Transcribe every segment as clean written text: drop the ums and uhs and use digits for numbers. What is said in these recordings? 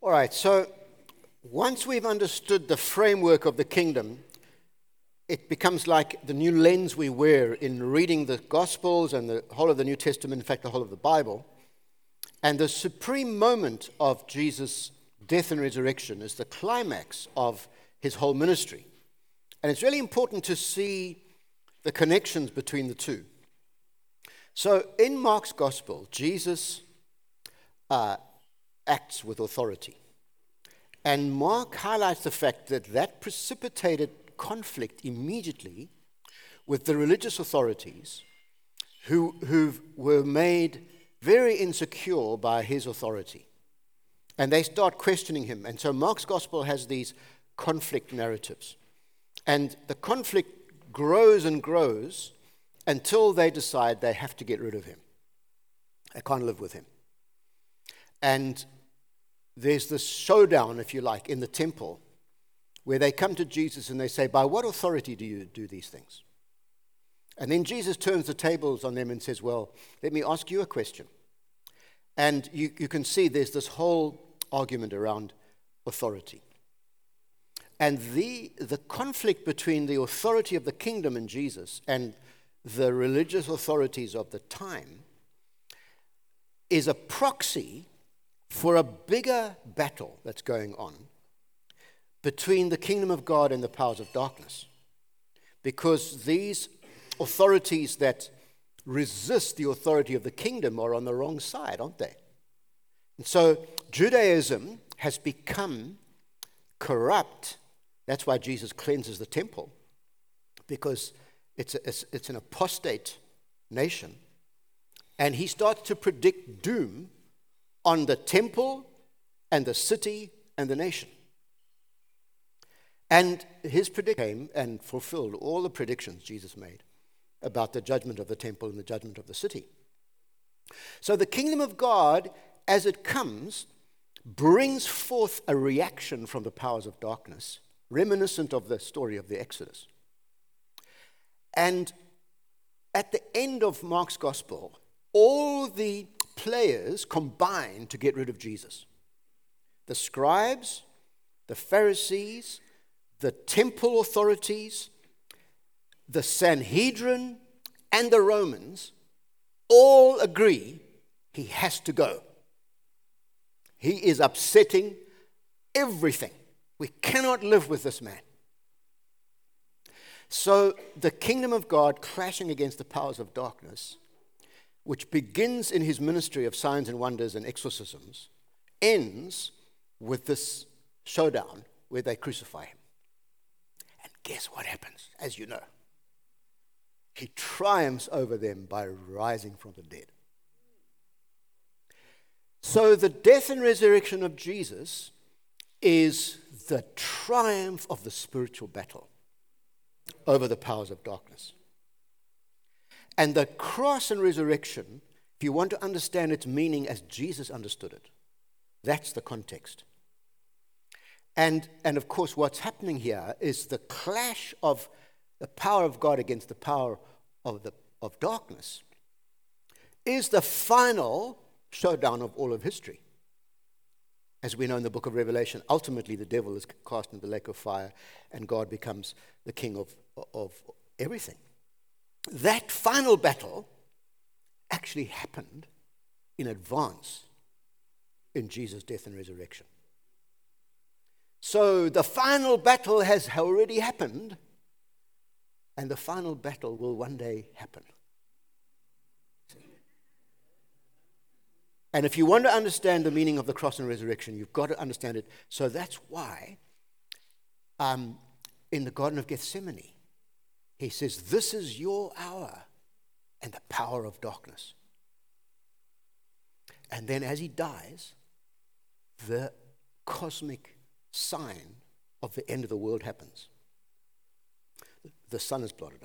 All right, so once we've understood the framework of the kingdom, it becomes like the new lens we wear in reading the Gospels and the whole of the New Testament, in fact, the whole of the Bible. And the supreme moment of Jesus' death and resurrection is the climax of his whole ministry. And it's really important to see the connections between the two. So in Mark's Gospel, Jesus acts with authority. And Mark highlights the fact that that precipitated conflict immediately with the religious authorities who were made very insecure by his authority. And they start questioning him. And so Mark's Gospel has these conflict narratives. And the conflict grows and grows until they decide they have to get rid of him. They can't live with him. And there's this showdown, if you like, in the temple where they come to Jesus and they say, "By what authority do you do these things?" And then Jesus turns the tables on them and says, "Well, let me ask you a question." And you can see there's this whole argument around authority. And the conflict between the authority of the kingdom in Jesus and the religious authorities of the time is a proxy for a bigger battle that's going on between the kingdom of God and the powers of darkness. Because these authorities that resist the authority of the kingdom are on the wrong side, aren't they? And so Judaism has become corrupt. That's why Jesus cleanses the temple, because it's an apostate nation. And he starts to predict doom on the temple and the city and the nation. And his prediction came and fulfilled all the predictions Jesus made about the judgment of the temple and the judgment of the city. So the kingdom of God, as it comes, brings forth a reaction from the powers of darkness, reminiscent of the story of the Exodus. And at the end of Mark's Gospel, all the players combine to get rid of Jesus. The scribes, the Pharisees, the temple authorities, the Sanhedrin, and the Romans all agree he has to go. He is upsetting everything. We cannot live with this man. So the kingdom of God clashing against the powers of darkness, which begins in his ministry of signs and wonders and exorcisms, ends with this showdown where they crucify him. And guess what happens, as you know? He triumphs over them by rising from the dead. So the death and resurrection of Jesus is the triumph of the spiritual battle over the powers of darkness. And the cross and resurrection, if you want to understand its meaning as Jesus understood it, that's the context. And of course, what's happening here is the clash of the power of God against the power of darkness is the final showdown of all of history. As we know in the book of Revelation, ultimately the devil is cast into the lake of fire and God becomes the king of everything. That final battle actually happened in advance in Jesus' death and resurrection. So the final battle has already happened, and the final battle will one day happen. And if you want to understand the meaning of the cross and resurrection, you've got to understand it. So that's why in the Garden of Gethsemane, he says, "This is your hour and the power of darkness." And then as he dies, the cosmic sign of the end of the world happens. The sun is blotted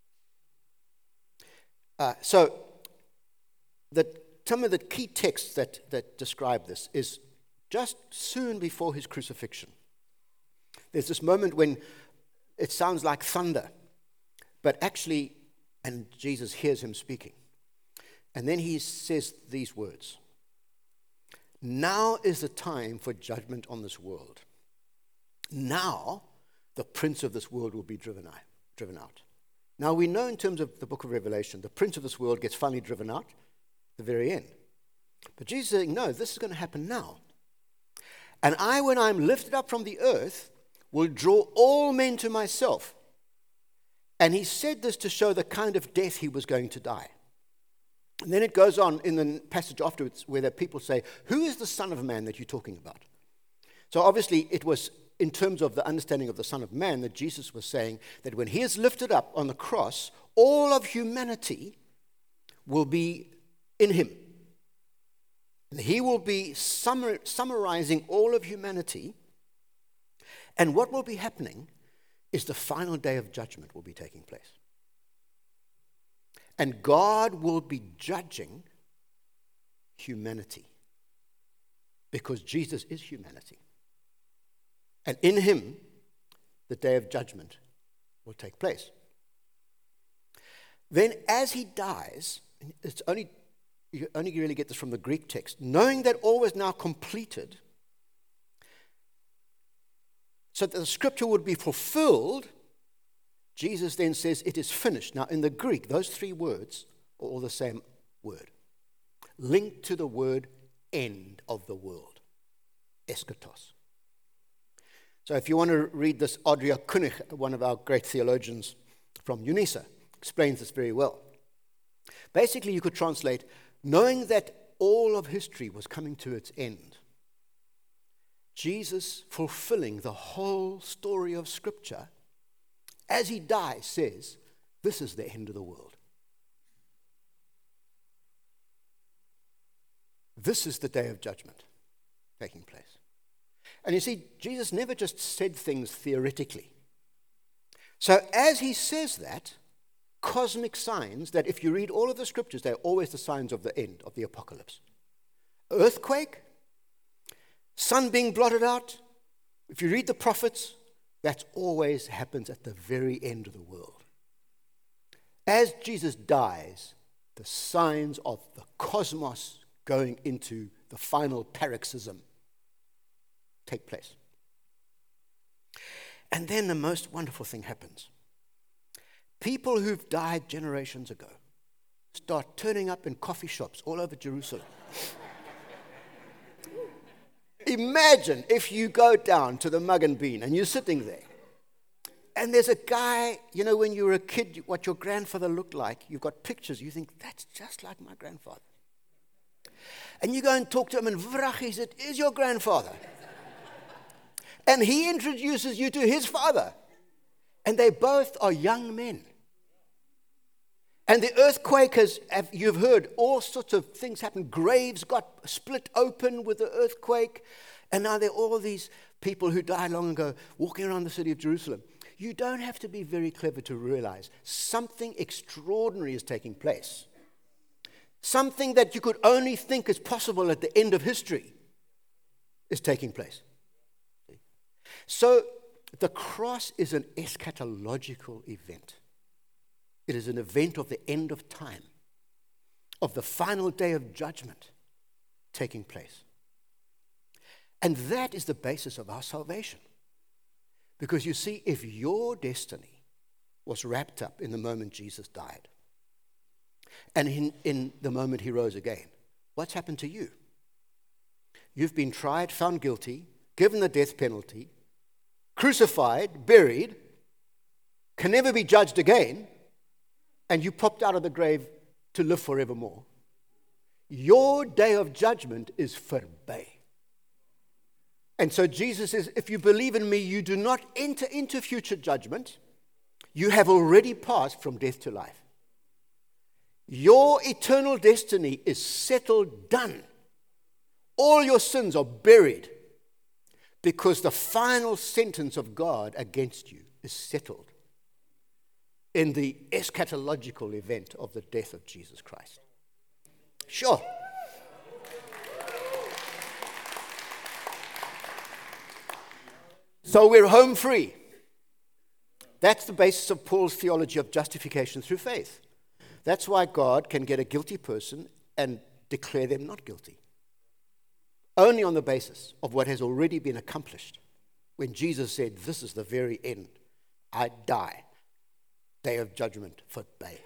out. So some of the key texts that describe this is just soon before his crucifixion. There's this moment when it sounds like thunder, but actually, and Jesus hears him speaking. And then he says these words, Now is the time for judgment on this world. Now, the prince of this world will be driven out. Now, we know in terms of the book of Revelation, the prince of this world gets finally driven out at the very end. But Jesus is saying, no, this is going to happen now. And I, when I'm lifted up from the earth, will draw all men to myself. And he said this to show the kind of death he was going to die. And then it goes on in the passage afterwards where the people say, who is the Son of Man that you're talking about? So obviously it was in terms of the understanding of the Son of Man that Jesus was saying that when he is lifted up on the cross, all of humanity will be in him. And he will be summarizing all of humanity. And what will be happening is the final day of judgment will be taking place. And God will be judging humanity because Jesus is humanity. And in him, the day of judgment will take place. Then as he dies, you only really get this from the Greek text, knowing that all was now completed, so that the scripture would be fulfilled, Jesus then says, it is finished. Now, in the Greek, those three words are all the same word, linked to the word end of the world, eschatos. So if you want to read this, Adria Kunig, one of our great theologians from UNISA, explains this very well. Basically, you could translate, knowing that all of history was coming to its end, Jesus, fulfilling the whole story of Scripture, as he dies, says, this is the end of the world. This is the day of judgment taking place. And you see, Jesus never just said things theoretically. So as he says that, cosmic signs, that if you read all of the scriptures, they're always the signs of the end, of the apocalypse. Earthquake, sun being blotted out. If you read the prophets, that always happens at the very end of the world. As Jesus dies, the signs of the cosmos going into the final paroxysm take place. And then the most wonderful thing happens. People who've died generations ago start turning up in coffee shops all over Jerusalem. Imagine if you go down to the Mug and Bean and you're sitting there and there's a guy, you know, when you were a kid, what your grandfather looked like, you've got pictures, you think, that's just like my grandfather. And you go and talk to him and vrach, it is your grandfather. And he introduces you to his father. And they both are young men. And the earthquake has, you've heard, all sorts of things happen. Graves got split open with the earthquake. And now there are all these people who died long ago walking around the city of Jerusalem. You don't have to be very clever to realize something extraordinary is taking place. Something that you could only think is possible at the end of history is taking place. So the cross is an eschatological event. It is an event of the end of time, of the final day of judgment taking place. And that is the basis of our salvation. Because you see, if your destiny was wrapped up in the moment Jesus died, and in the moment he rose again, what's happened to you? You've been tried, found guilty, given the death penalty, crucified, buried, can never be judged again, and you popped out of the grave to live forevermore. Your day of judgment is voorbij. And so Jesus says, if you believe in me, you do not enter into future judgment. You have already passed from death to life. Your eternal destiny is settled, done. All your sins are buried because the final sentence of God against you is settled in the eschatological event of the death of Jesus Christ. Sure. So we're home free. That's the basis of Paul's theology of justification through faith. That's why God can get a guilty person and declare them not guilty. only on the basis of what has already been accomplished. When Jesus said, this is the very end, I die, day of judgment for Bay.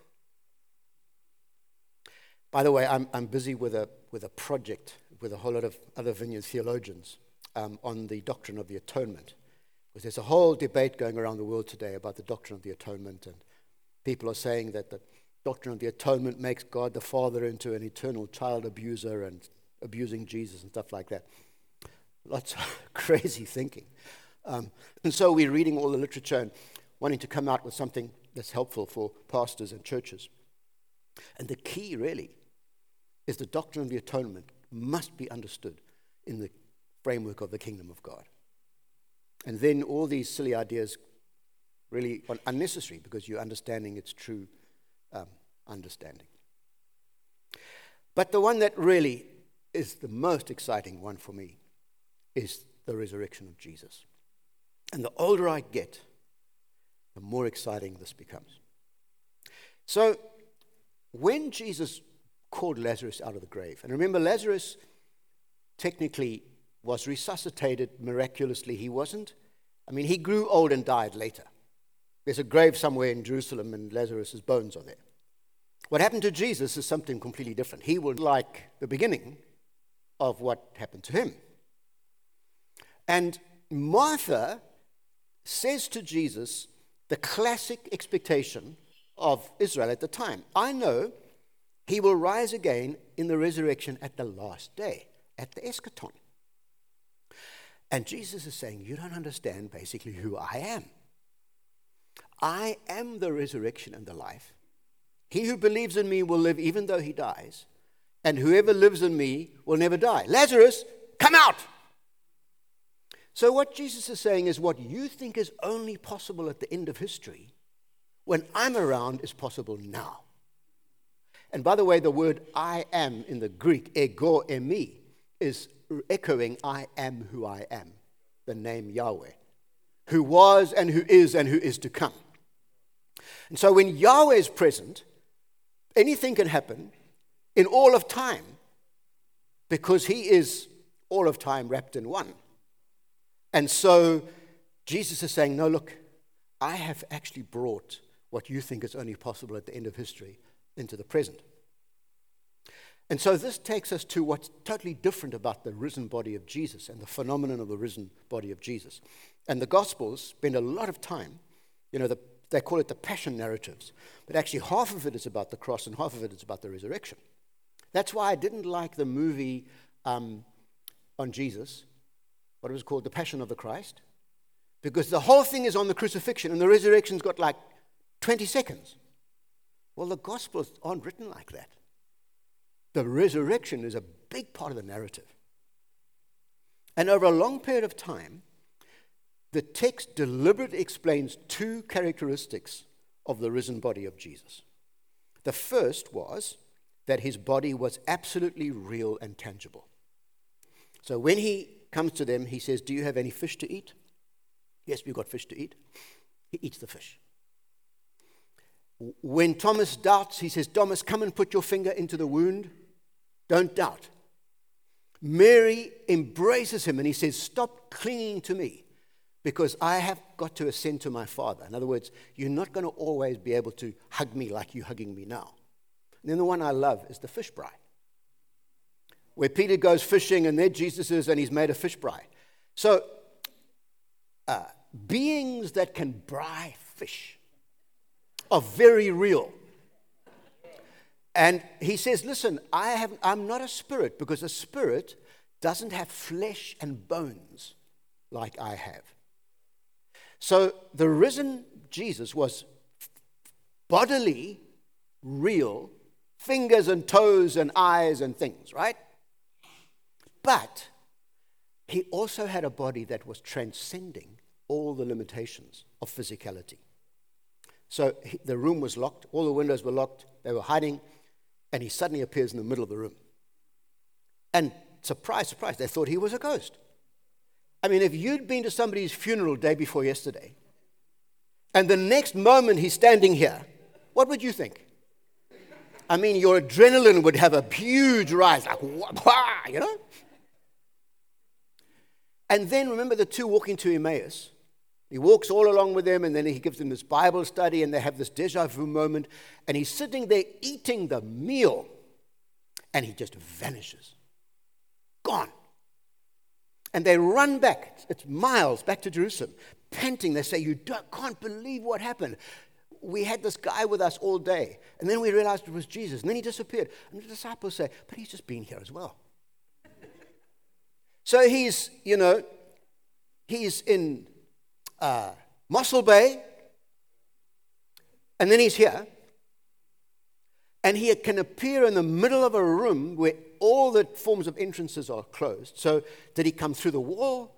By the way, I'm busy with a project with a whole lot of other Vineyard theologians on the doctrine of the atonement. Because there's a whole debate going around the world today about the doctrine of the atonement, and people are saying that the doctrine of the atonement makes God the Father into an eternal child abuser and abusing Jesus and stuff like that. Lots of crazy thinking. And so we're reading all the literature and wanting to come out with something that's helpful for pastors and churches. And the key really is the doctrine of the atonement must be understood in the framework of the kingdom of God. And then all these silly ideas really are unnecessary because you're understanding its true understanding. But the one that really is the most exciting one for me is the resurrection of Jesus. And the older I get, the more exciting this becomes. So when Jesus called Lazarus out of the grave, and remember Lazarus technically was resuscitated miraculously. He grew old and died later. There's a grave somewhere in Jerusalem and Lazarus' bones are there. What happened to Jesus is something completely different. He was like the beginning of what happened to him. And Martha says to Jesus the classic expectation of Israel at the time. I know he will rise again in the resurrection at the last day, at the eschaton. And Jesus is saying, you don't understand basically who I am. I am the resurrection and the life. He who believes in me will live even though he dies, and whoever lives in me will never die. Lazarus, come out! So what Jesus is saying is what you think is only possible at the end of history, when I'm around, is possible now. And by the way, the word I am in the Greek, ego emi, is echoing I am who I am, the name Yahweh, who was and who is to come. And so when Yahweh is present, anything can happen in all of time because he is all of time wrapped in one. And so Jesus is saying, no, look, I have actually brought what you think is only possible at the end of history into the present. And so this takes us to what's totally different about the risen body of Jesus and the phenomenon of the risen body of Jesus. And the Gospels spend a lot of time, they call it the passion narratives, but actually half of it is about the cross and half of it is about the resurrection. That's why I didn't like the movie on Jesus, what was called The Passion of the Christ, because the whole thing is on the crucifixion and the resurrection's got like 20 seconds. Well, the Gospels aren't written like that. The resurrection is a big part of the narrative. And over a long period of time, the text deliberately explains two characteristics of the risen body of Jesus. The first was that his body was absolutely real and tangible. So when he comes to them, he says, do you have any fish to eat? Yes, we've got fish to eat. He eats the fish. When Thomas doubts, he says, Thomas, come and put your finger into the wound. Don't doubt. Mary embraces him and he says, stop clinging to me because I have got to ascend to my Father. In other words, you're not going to always be able to hug me like you're hugging me now. And then the one I love is the fish braai, where Peter goes fishing and there Jesus is and he's made a fish braai. So beings that can braai fish are very real. And he says, listen, I'm not a spirit because a spirit doesn't have flesh and bones like I have. So the risen Jesus was bodily, real, fingers and toes and eyes and things, right? But he also had a body that was transcending all the limitations of physicality. So the room was locked, all the windows were locked, they were hiding, and he suddenly appears in the middle of the room. And surprise, surprise, they thought he was a ghost. I mean, if you'd been to somebody's funeral day before yesterday, and the next moment he's standing here, what would you think? I mean, your adrenaline would have a huge rise, like, wah, you know? And then remember the two walking to Emmaus. He walks all along with them, and then he gives them this Bible study, and they have this deja vu moment, and he's sitting there eating the meal, and he just vanishes. Gone. And they run back, it's miles back to Jerusalem, panting. They say, can't believe what happened. We had this guy with us all day, and then we realized it was Jesus, and then he disappeared. And the disciples say, but he's just been here as well. So he's in Mossel Bay, and then he's here, and he can appear in the middle of a room where all the forms of entrances are closed. So did he come through the wall?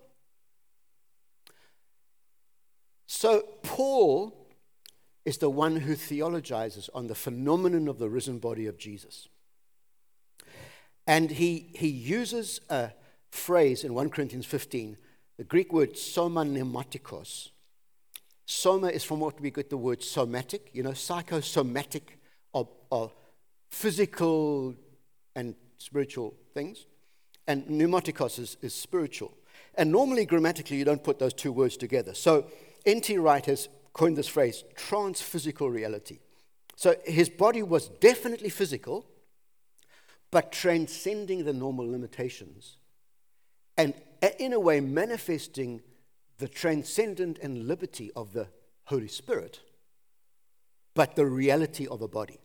So Paul is the one who theologizes on the phenomenon of the risen body of Jesus. And he uses a phrase in 1 Corinthians 15, the Greek word soma pneumatikos. Soma is from what we get the word somatic, psychosomatic of physical and spiritual things. And pneumatikos is spiritual. And normally, grammatically, you don't put those two words together. So N.T. Wright has coined this phrase, trans-physical reality. So his body was definitely physical, but transcending the normal limitations, and in a way manifesting the transcendent and liberty of the Holy Spirit, but the reality of a body.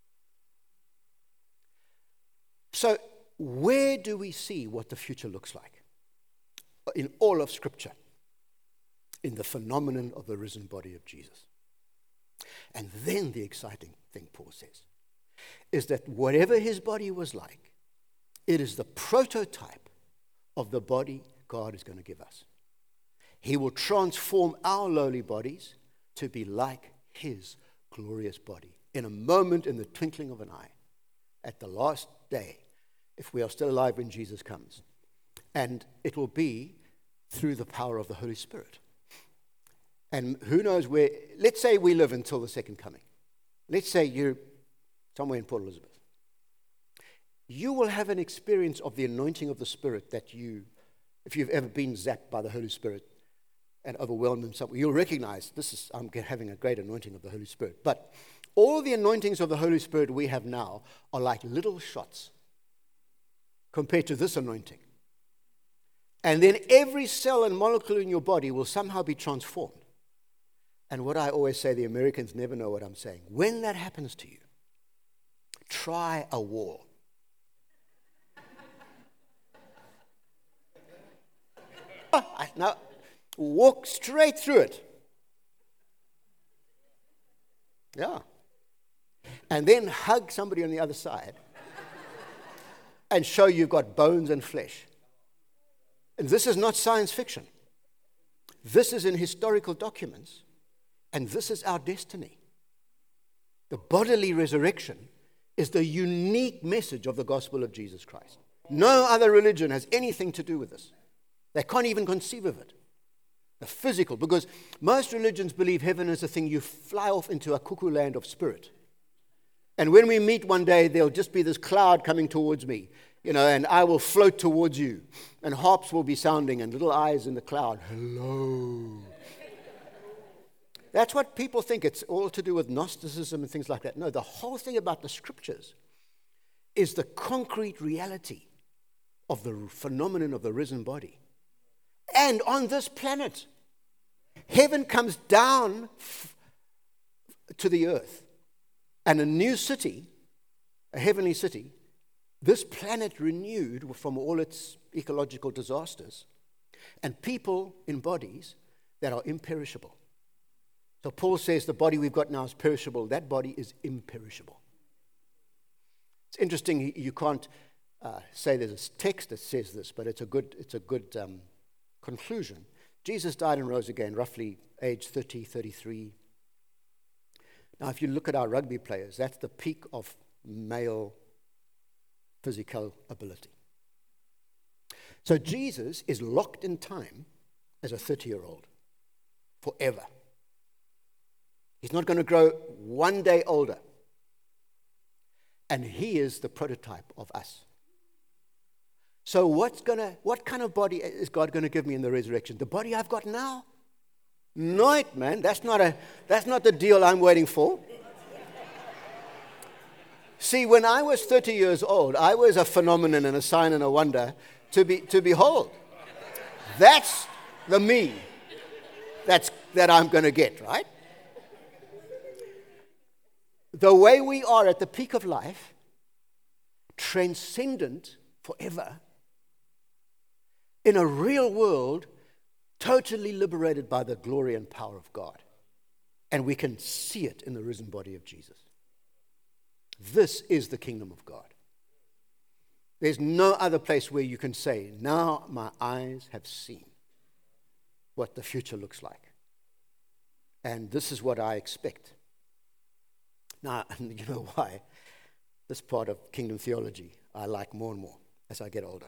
So where do we see what the future looks like? In all of Scripture. In the phenomenon of the risen body of Jesus. And then the exciting thing, Paul says, is that whatever his body was like, it is the prototype of the body God is going to give us. He will transform our lowly bodies to be like his glorious body in a moment, in the twinkling of an eye, at the last day, if we are still alive when Jesus comes. And it will be through the power of the Holy Spirit. And who knows where, let's say we live until the second coming. Let's say you're somewhere in Port Elizabeth. You will have an experience of the anointing of the Spirit that if you've ever been zapped by the Holy Spirit and overwhelmed in some way, you'll recognize I'm having a great anointing of the Holy Spirit. But all the anointings of the Holy Spirit we have now are like little shots compared to this anointing. And then every cell and molecule in your body will somehow be transformed. And what I always say, the Americans never know what I'm saying. When that happens to you, try a wall. Now, walk straight through it. Yeah. And then hug somebody on the other side and show you've got bones and flesh. And this is not science fiction. This is in historical documents. And this is our destiny. The bodily resurrection is the unique message of the gospel of Jesus Christ. No other religion has anything to do with this. They can't even conceive of it. The physical, because most religions believe heaven is a thing you fly off into a cuckoo land of spirit. And when we meet one day, there'll just be this cloud coming towards me, and I will float towards you. And harps will be sounding and little eyes in the cloud. Hello. That's what people think. It's all to do with Gnosticism and things like that. No, the whole thing about the Scriptures is the concrete reality of the phenomenon of the risen body. And on this planet, heaven comes down to the earth. And a new city, a heavenly city, this planet renewed from all its ecological disasters, and people in bodies that are imperishable. So Paul says the body we've got now is perishable. That body is imperishable. It's interesting, you can't say there's a text that says this, but it's a good conclusion. Jesus died and rose again, roughly age 30, 33. Now, if you look at our rugby players, that's the peak of male physical ability. So Jesus is locked in time as a 30-year-old forever. He's not going to grow one day older. And he is the prototype of us. So what kind of body is God going to give me in the resurrection? The body I've got now? No, man. That's not the deal I'm waiting for. See, when I was 30 years old, I was a phenomenon and a sign and a wonder to behold. That's the me that I'm going to get, right? The way we are at the peak of life, transcendent forever, in a real world, totally liberated by the glory and power of God. And we can see it in the risen body of Jesus. This is the kingdom of God. There's no other place where you can say, now my eyes have seen what the future looks like. And this is what I expect. Now, you know why? This part of kingdom theology I like more and more as I get older.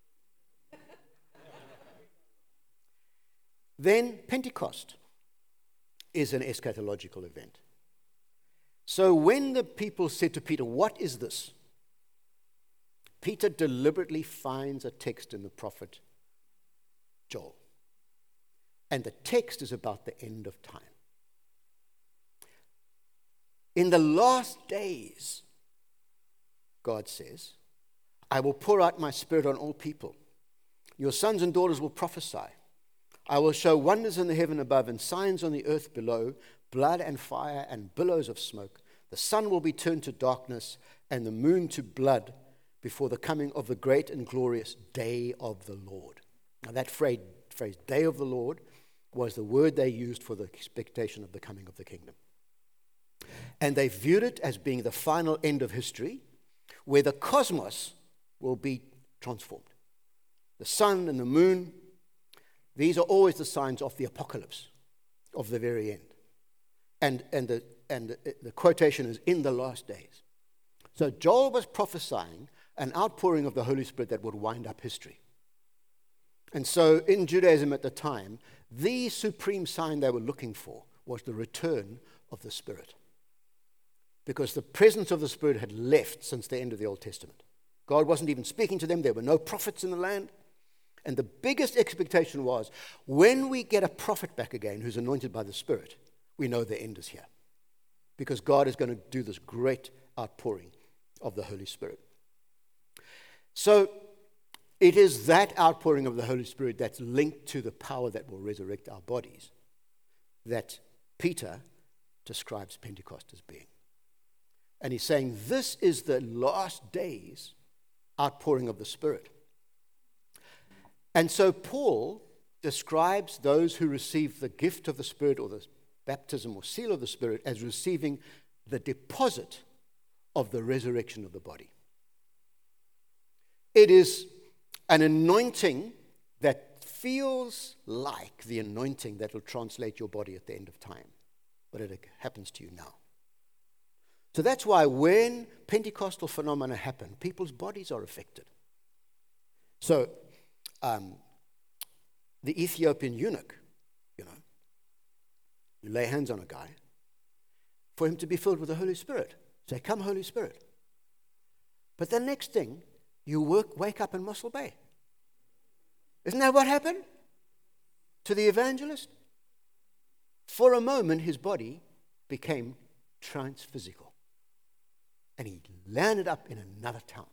Then Pentecost is an eschatological event. So when the people said to Peter, "What is this?" Peter deliberately finds a text in the prophet Joel. And the text is about the end of time. In the last days, God says, I will pour out my spirit on all people. Your sons and daughters will prophesy. I will show wonders in the heaven above and signs on the earth below, blood and fire and billows of smoke. The sun will be turned to darkness and the moon to blood before the coming of the great and glorious day of the Lord. Now that phrase, day of the Lord, was the word they used for the expectation of the coming of the kingdom. And they viewed it as being the final end of history, where the cosmos will be transformed. The sun and the moon, these are always the signs of the apocalypse, of the very end. And the quotation is, in the last days. So Joel was prophesying an outpouring of the Holy Spirit that would wind up history. And so in Judaism at the time, the supreme sign they were looking for was the return of the Spirit. Because the presence of the Spirit had left since the end of the Old Testament. God wasn't even speaking to them. There were no prophets in the land. And the biggest expectation was, when we get a prophet back again who's anointed by the Spirit, we know the end is here. Because God is going to do this great outpouring of the Holy Spirit. So it is that outpouring of the Holy Spirit that's linked to the power that will resurrect our bodies that Peter describes Pentecost as being. And he's saying this is the last days outpouring of the Spirit. And so Paul describes those who receive the gift of the Spirit or the baptism or seal of the Spirit as receiving the deposit of the resurrection of the body. It is an anointing that feels like the anointing that will translate your body at the end of time, but it happens to you now. So that's why when Pentecostal phenomena happen, people's bodies are affected. So the Ethiopian eunuch, you lay hands on a guy for him to be filled with the Holy Spirit. Say, come Holy Spirit. But the next thing, you wake up in Mossel Bay. Isn't that what happened to the evangelist? For a moment, his body became transphysical. And he landed up in another town.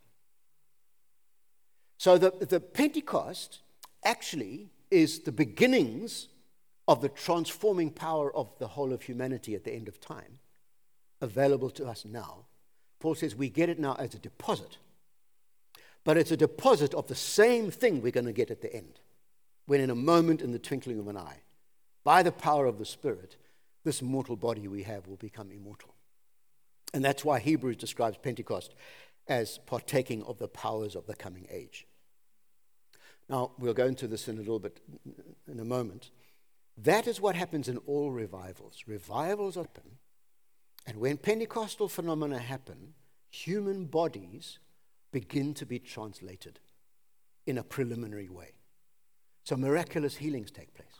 So the Pentecost actually is the beginnings of the transforming power of the whole of humanity at the end of time, available to us now. Paul says we get it now as a deposit. But it's a deposit of the same thing we're going to get at the end, when in a moment, in the twinkling of an eye, by the power of the Spirit, this mortal body we have will become immortal. And that's why Hebrews describes Pentecost as partaking of the powers of the coming age. Now, we'll go into this in a little bit in a moment. That is what happens in all revivals. Revivals happen, and when Pentecostal phenomena happen, human bodies begin to be translated in a preliminary way. So miraculous healings take place.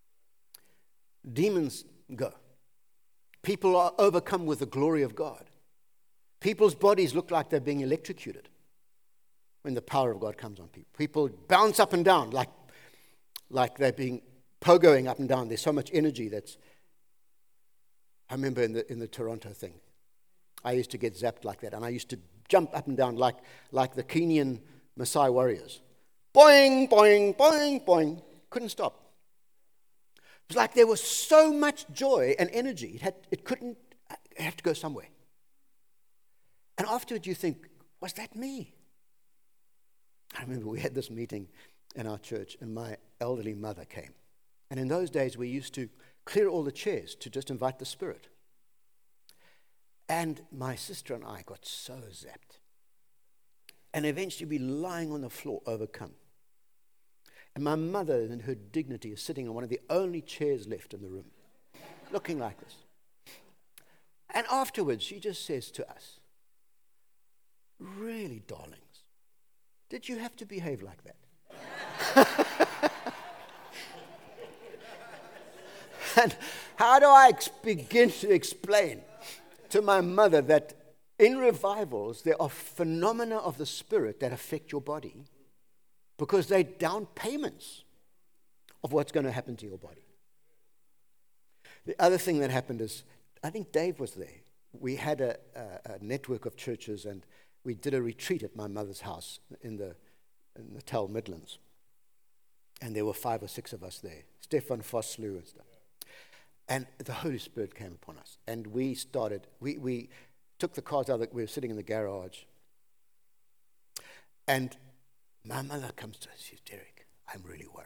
Demons go. People are overcome with the glory of God. People's bodies look like they're being electrocuted. when the power of God comes on people. People bounce up and down like they're being pogoing up and down. There's so much energy that's... I remember in the Toronto thing, I used to get zapped like that, and I used to jump up and down like the Kenyan Maasai warriors. Boing, boing, boing, boing. Couldn't stop. It was like there was so much joy and energy. It had to go somewhere. And afterwards you think, was that me? I remember we had this meeting in our church, and my elderly mother came. And in those days, we used to clear all the chairs to just invite the Spirit. And my sister and I got so zapped. And eventually we'd be lying on the floor, overcome. And my mother, in her dignity, is sitting on one of the only chairs left in the room, looking like this. And afterwards, she just says to us, really, darlings, did you have to behave like that? And how do I begin to explain to my mother that in revivals there are phenomena of the Spirit that affect your body because they're down payments of what's going to happen to your body? The other thing that happened is, I think Dave was there. We had a network of churches, and we did a retreat at my mother's house in the Tel Midlands. And there were 5 or 6 of us there. Stefan Vosloo and stuff. And the Holy Spirit came upon us. And we took the cars out, we were sitting in the garage. And my mother comes to us, she says, Derek, I'm really worried.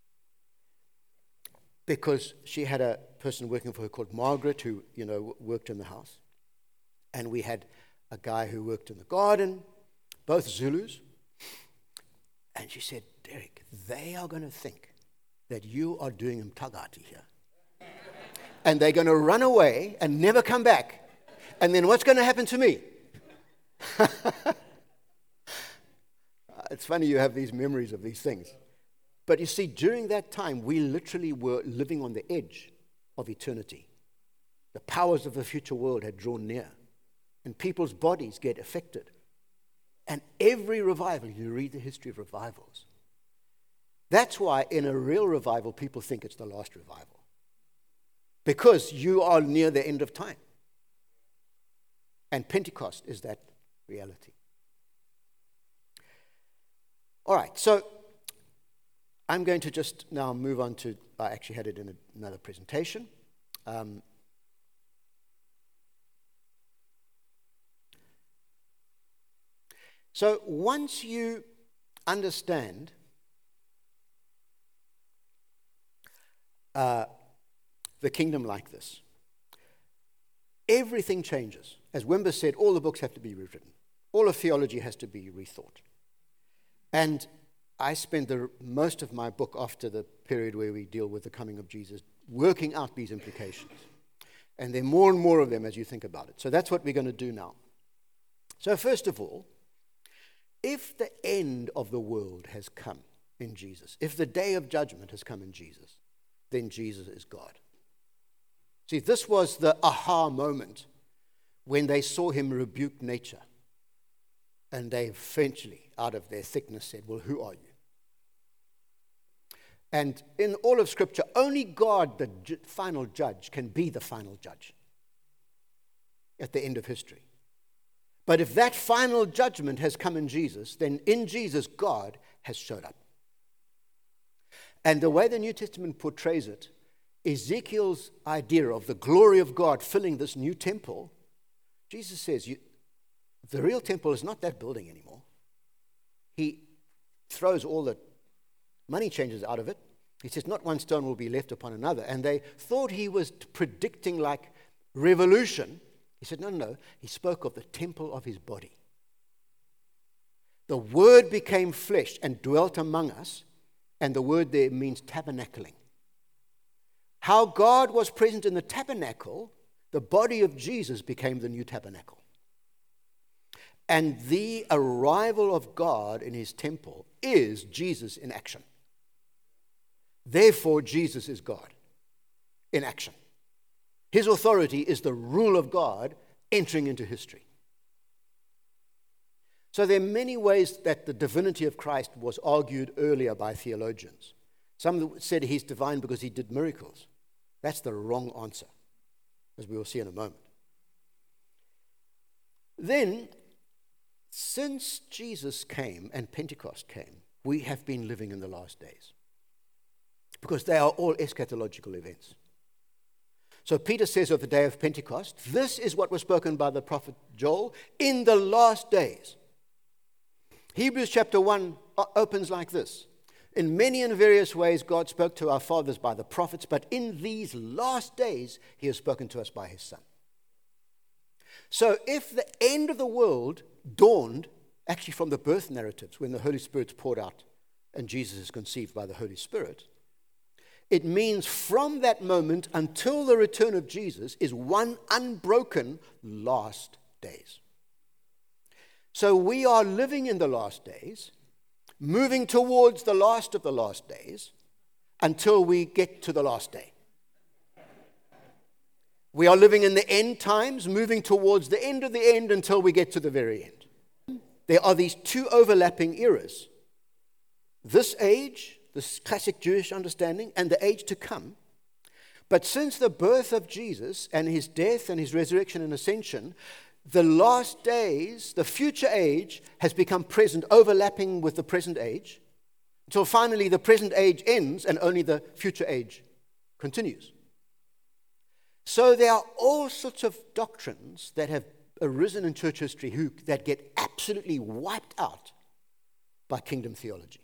Because she had a person working for her called Margaret, who, worked in the house. And we had a guy who worked in the garden, both Zulus. And she said, Derek, they are going to think that you are doing mtagati here. And they're going to run away and never come back. And then what's going to happen to me? It's funny you have these memories of these things. But you see, during that time, we literally were living on the edge of eternity. The powers of the future world had drawn near. And people's bodies get affected. And every revival, you read the history of revivals. That's why in a real revival, people think it's the last revival. Because you are near the end of time. And Pentecost is that reality. All right, so I'm going to just now move on to, I actually had it in another presentation. So once you understand the kingdom like this, everything changes. As Wimber said, all the books have to be rewritten. All of theology has to be rethought. And I spent most of my book after the period where we deal with the coming of Jesus working out these implications. And there are more and more of them as you think about it. So that's what we're going to do now. So first of all, if the end of the world has come in Jesus, if the day of judgment has come in Jesus, then Jesus is God. See, this was the aha moment when they saw him rebuke nature. And they eventually, out of their thickness, said, well, who are you? And in all of Scripture, only God, the final judge, can be the final judge at the end of history. But if that final judgment has come in Jesus, then in Jesus, God has showed up. And the way the New Testament portrays it, Ezekiel's idea of the glory of God filling this new temple, Jesus says, the real temple is not that building anymore. He throws all the money changers out of it. He says, not one stone will be left upon another. And they thought he was predicting like revolution. He said, no. He spoke of the temple of his body. The Word became flesh and dwelt among us. And the word there means tabernacling. How God was present in the tabernacle, the body of Jesus became the new tabernacle. And the arrival of God in his temple is Jesus in action. Therefore, Jesus is God in action. His authority is the rule of God entering into history. So there are many ways that the divinity of Christ was argued earlier by theologians. Some said he's divine because he did miracles. That's the wrong answer, as we will see in a moment. Then, since Jesus came and Pentecost came, we have been living in the last days, because they are all eschatological events. So Peter says of the day of Pentecost, this is what was spoken by the prophet Joel in the last days. Hebrews chapter 1 opens like this. In many and various ways, God spoke to our fathers by the prophets, but in these last days, he has spoken to us by his Son. So if the end of the world dawned actually from the birth narratives, when the Holy Spirit's poured out and Jesus is conceived by the Holy Spirit, it means from that moment until the return of Jesus is one unbroken last days. So we are living in the last days, moving towards the last of the last days until we get to the last day. We are living in the end times, moving towards the end of the end until we get to the very end. There are these two overlapping eras. This age, this classic Jewish understanding, and the age to come. But since the birth of Jesus and his death and his resurrection and ascension, the last days, the future age, has become present, overlapping with the present age, until finally the present age ends and only the future age continues. So there are all sorts of doctrines that have arisen in church history that get absolutely wiped out by kingdom theology.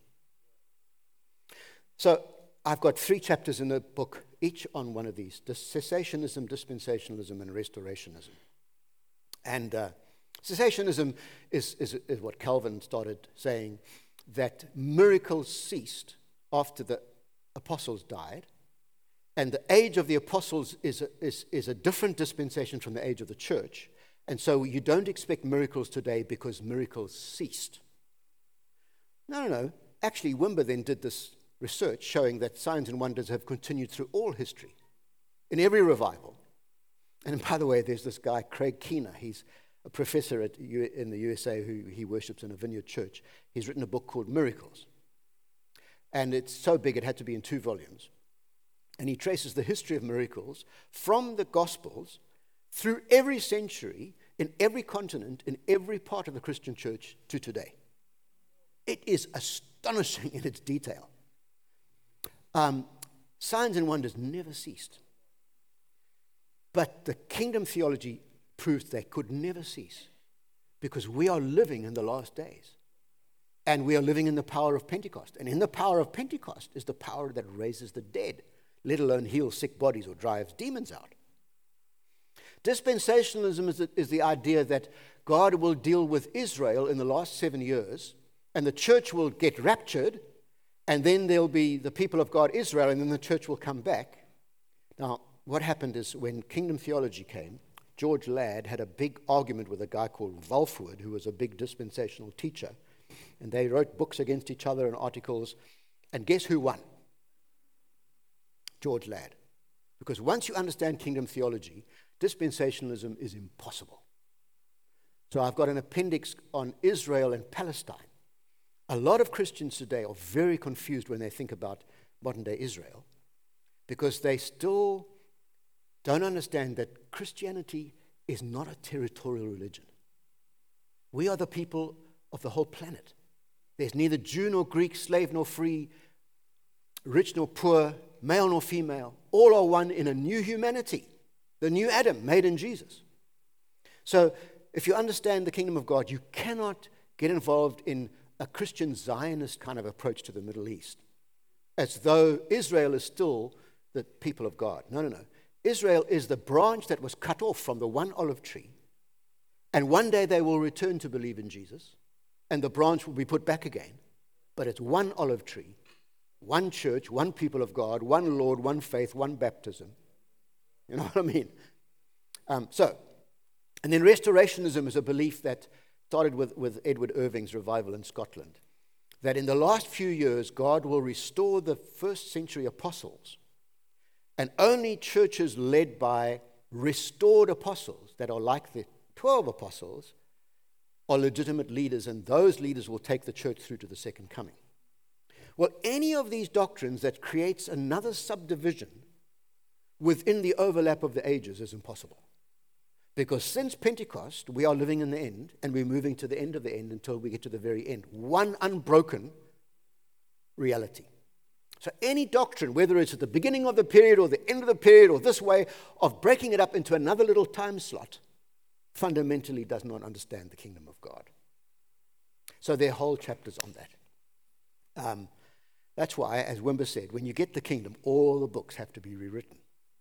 So I've got 3 chapters in the book, each on one of these: cessationism, dispensationalism, and restorationism. And cessationism is what Calvin started saying, that miracles ceased after the apostles died, and the age of the apostles is a different dispensation from the age of the church, and so you don't expect miracles today because miracles ceased. No. Actually, Wimber then did this research showing that signs and wonders have continued through all history, in every revival. And by the way, there's this guy, Craig Keener. He's a professor in the USA who he worships in a vineyard church. He's written a book called Miracles. And it's so big it had to be in 2 volumes. And he traces the history of miracles from the Gospels through every century, in every continent, in every part of the Christian church to today. It is astonishing in its detail. Signs and wonders never ceased. But the kingdom theology proves they could never cease, because we are living in the last days. And we are living in the power of Pentecost. And in the power of Pentecost is the power that raises the dead, let alone heals sick bodies or drives demons out. Dispensationalism is the idea that God will deal with Israel in the last 7 years, and the church will get raptured, and then there'll be the people of God, Israel, and then the church will come back. Now, what happened is when kingdom theology came, George Ladd had a big argument with a guy called Wolfwood, who was a big dispensational teacher. And they wrote books against each other and articles. And guess who won? George Ladd. Because once you understand kingdom theology, dispensationalism is impossible. So I've got an appendix on Israel and Palestine. A lot of Christians today are very confused when they think about modern-day Israel, because they still don't understand that Christianity is not a territorial religion. We are the people of the whole planet. There's neither Jew nor Greek, slave nor free, rich nor poor, male nor female. All are one in a new humanity, the new Adam made in Jesus. So if you understand the kingdom of God, you cannot get involved in a Christian Zionist kind of approach to the Middle East, as though Israel is still the people of God. No. Israel is the branch that was cut off from the one olive tree, and one day they will return to believe in Jesus, and the branch will be put back again. But it's one olive tree, one church, one people of God, one Lord, one faith, one baptism. You know what I mean? And then restorationism is a belief that started with Edward Irving's revival in Scotland, that in the last few years, God will restore the first century apostles, and only churches led by restored apostles that are like the 12 apostles are legitimate leaders, and those leaders will take the church through to the second coming. Well, any of these doctrines that creates another subdivision within the overlap of the ages is impossible. Because since Pentecost, we are living in the end, and we're moving to the end of the end until we get to the very end. One unbroken reality. So any doctrine, whether it's at the beginning of the period or the end of the period or this way of breaking it up into another little time slot, fundamentally does not understand the kingdom of God. So there are whole chapters on that. That's why, as Wimber said, when you get the kingdom, all the books have to be rewritten.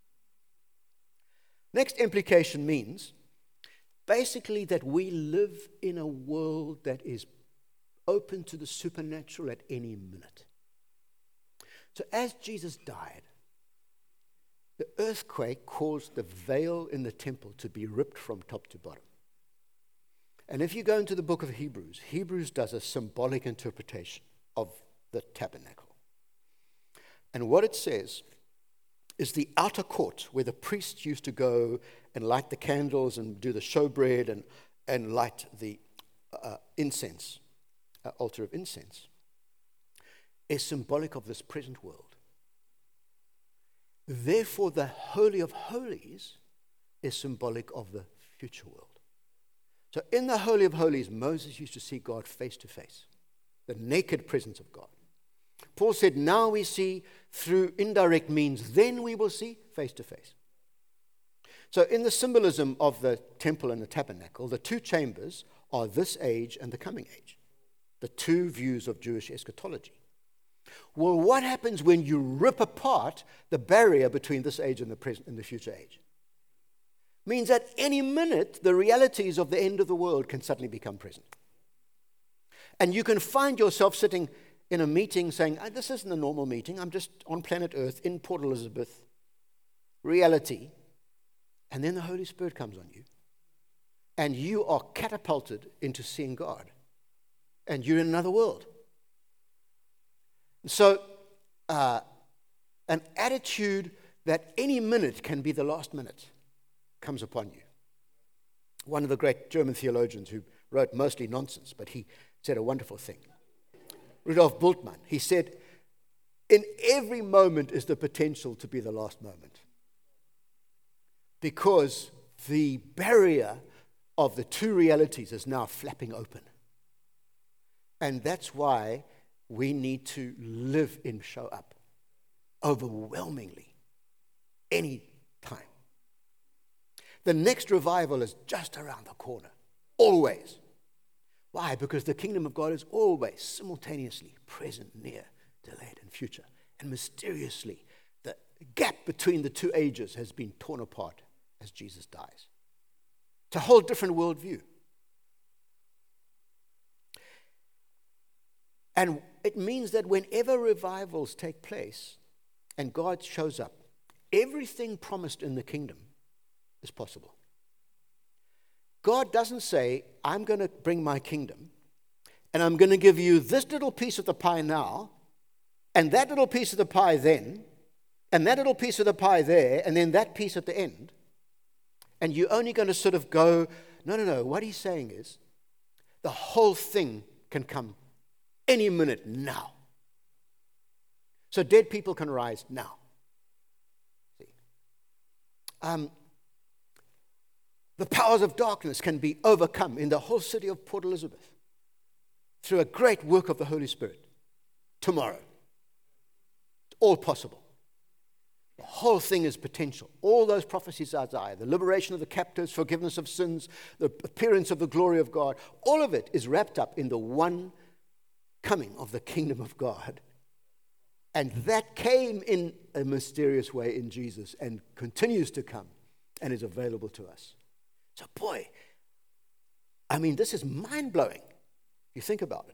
Next implication means basically that we live in a world that is open to the supernatural at any minute. So as Jesus died, the earthquake caused the veil in the temple to be ripped from top to bottom. And if you go into the book of Hebrews, Hebrews does a symbolic interpretation of the tabernacle. And what it says is the outer court where the priests used to go and light the candles and do the showbread and light the incense, altar of incense, is symbolic of this present world. Therefore, the Holy of Holies is symbolic of the future world. So in the Holy of Holies, Moses used to see God face to face, the naked presence of God. Paul said, now we see through indirect means, then we will see face to face. So in the symbolism of the temple and the tabernacle, the two chambers are this age and the coming age, the two views of Jewish eschatology. Well, what happens when you rip apart the barrier between this age and the present and the future age? Means that any minute, the realities of the end of the world can suddenly become present. And you can find yourself sitting in a meeting saying, this isn't a normal meeting, I'm just on planet Earth in Port Elizabeth, reality. And then the Holy Spirit comes on you. And you are catapulted into seeing God. And you're in another world. So, an attitude that any minute can be the last minute comes upon you. One of the great German theologians who wrote mostly nonsense, but he said a wonderful thing. Rudolf Bultmann, he said, in every moment is the potential to be the last moment. Because the barrier of the two realities is now flapping open. And that's why we need to live in show up overwhelmingly any time. The next revival is just around the corner, always. Why? Because the kingdom of God is always simultaneously present, near, delayed, and future. And mysteriously, the gap between the two ages has been torn apart as Jesus dies. It's a whole different worldview. And it means that whenever revivals take place and God shows up, everything promised in the kingdom is possible. God doesn't say, I'm going to bring my kingdom, and I'm going to give you this little piece of the pie now, and that little piece of the pie then, and that little piece of the pie there, and then that piece at the end. And you're only going to sort of go, no. What he's saying is, the whole thing can come any minute now. So dead people can rise now. See? The powers of darkness can be overcome in the whole city of Port Elizabeth through a great work of the Holy Spirit tomorrow. It's all possible. The whole thing is potential. All those prophecies of Isaiah, the liberation of the captives, forgiveness of sins, the appearance of the glory of God, all of it is wrapped up in the one coming of the kingdom of God. And that came in a mysterious way in Jesus and continues to come and is available to us. So boy, this is mind-blowing if you think about it.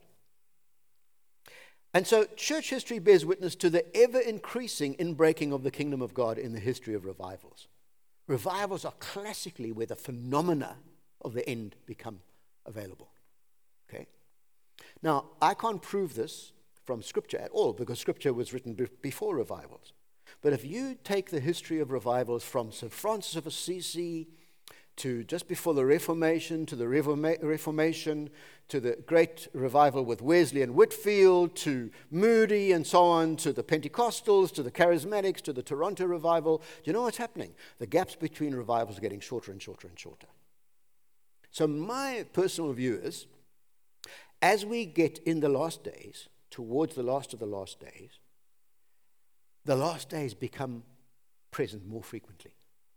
And so church history bears witness to the ever-increasing inbreaking of the kingdom of God in the history of revivals. Revivals are classically where the phenomena of the end become available. Okay? Now, I can't prove this from Scripture at all because Scripture was written before revivals. But if you take the history of revivals from St. Francis of Assisi to just before the Reformation, to the Reformation, to the great revival with Wesley and Whitefield, to Moody and so on, to the Pentecostals, to the Charismatics, to the Toronto revival. Do you know what's happening? The gaps between revivals are getting shorter and shorter and shorter. So my personal view is, as we get in the last days, towards the last of the last days become present more frequently.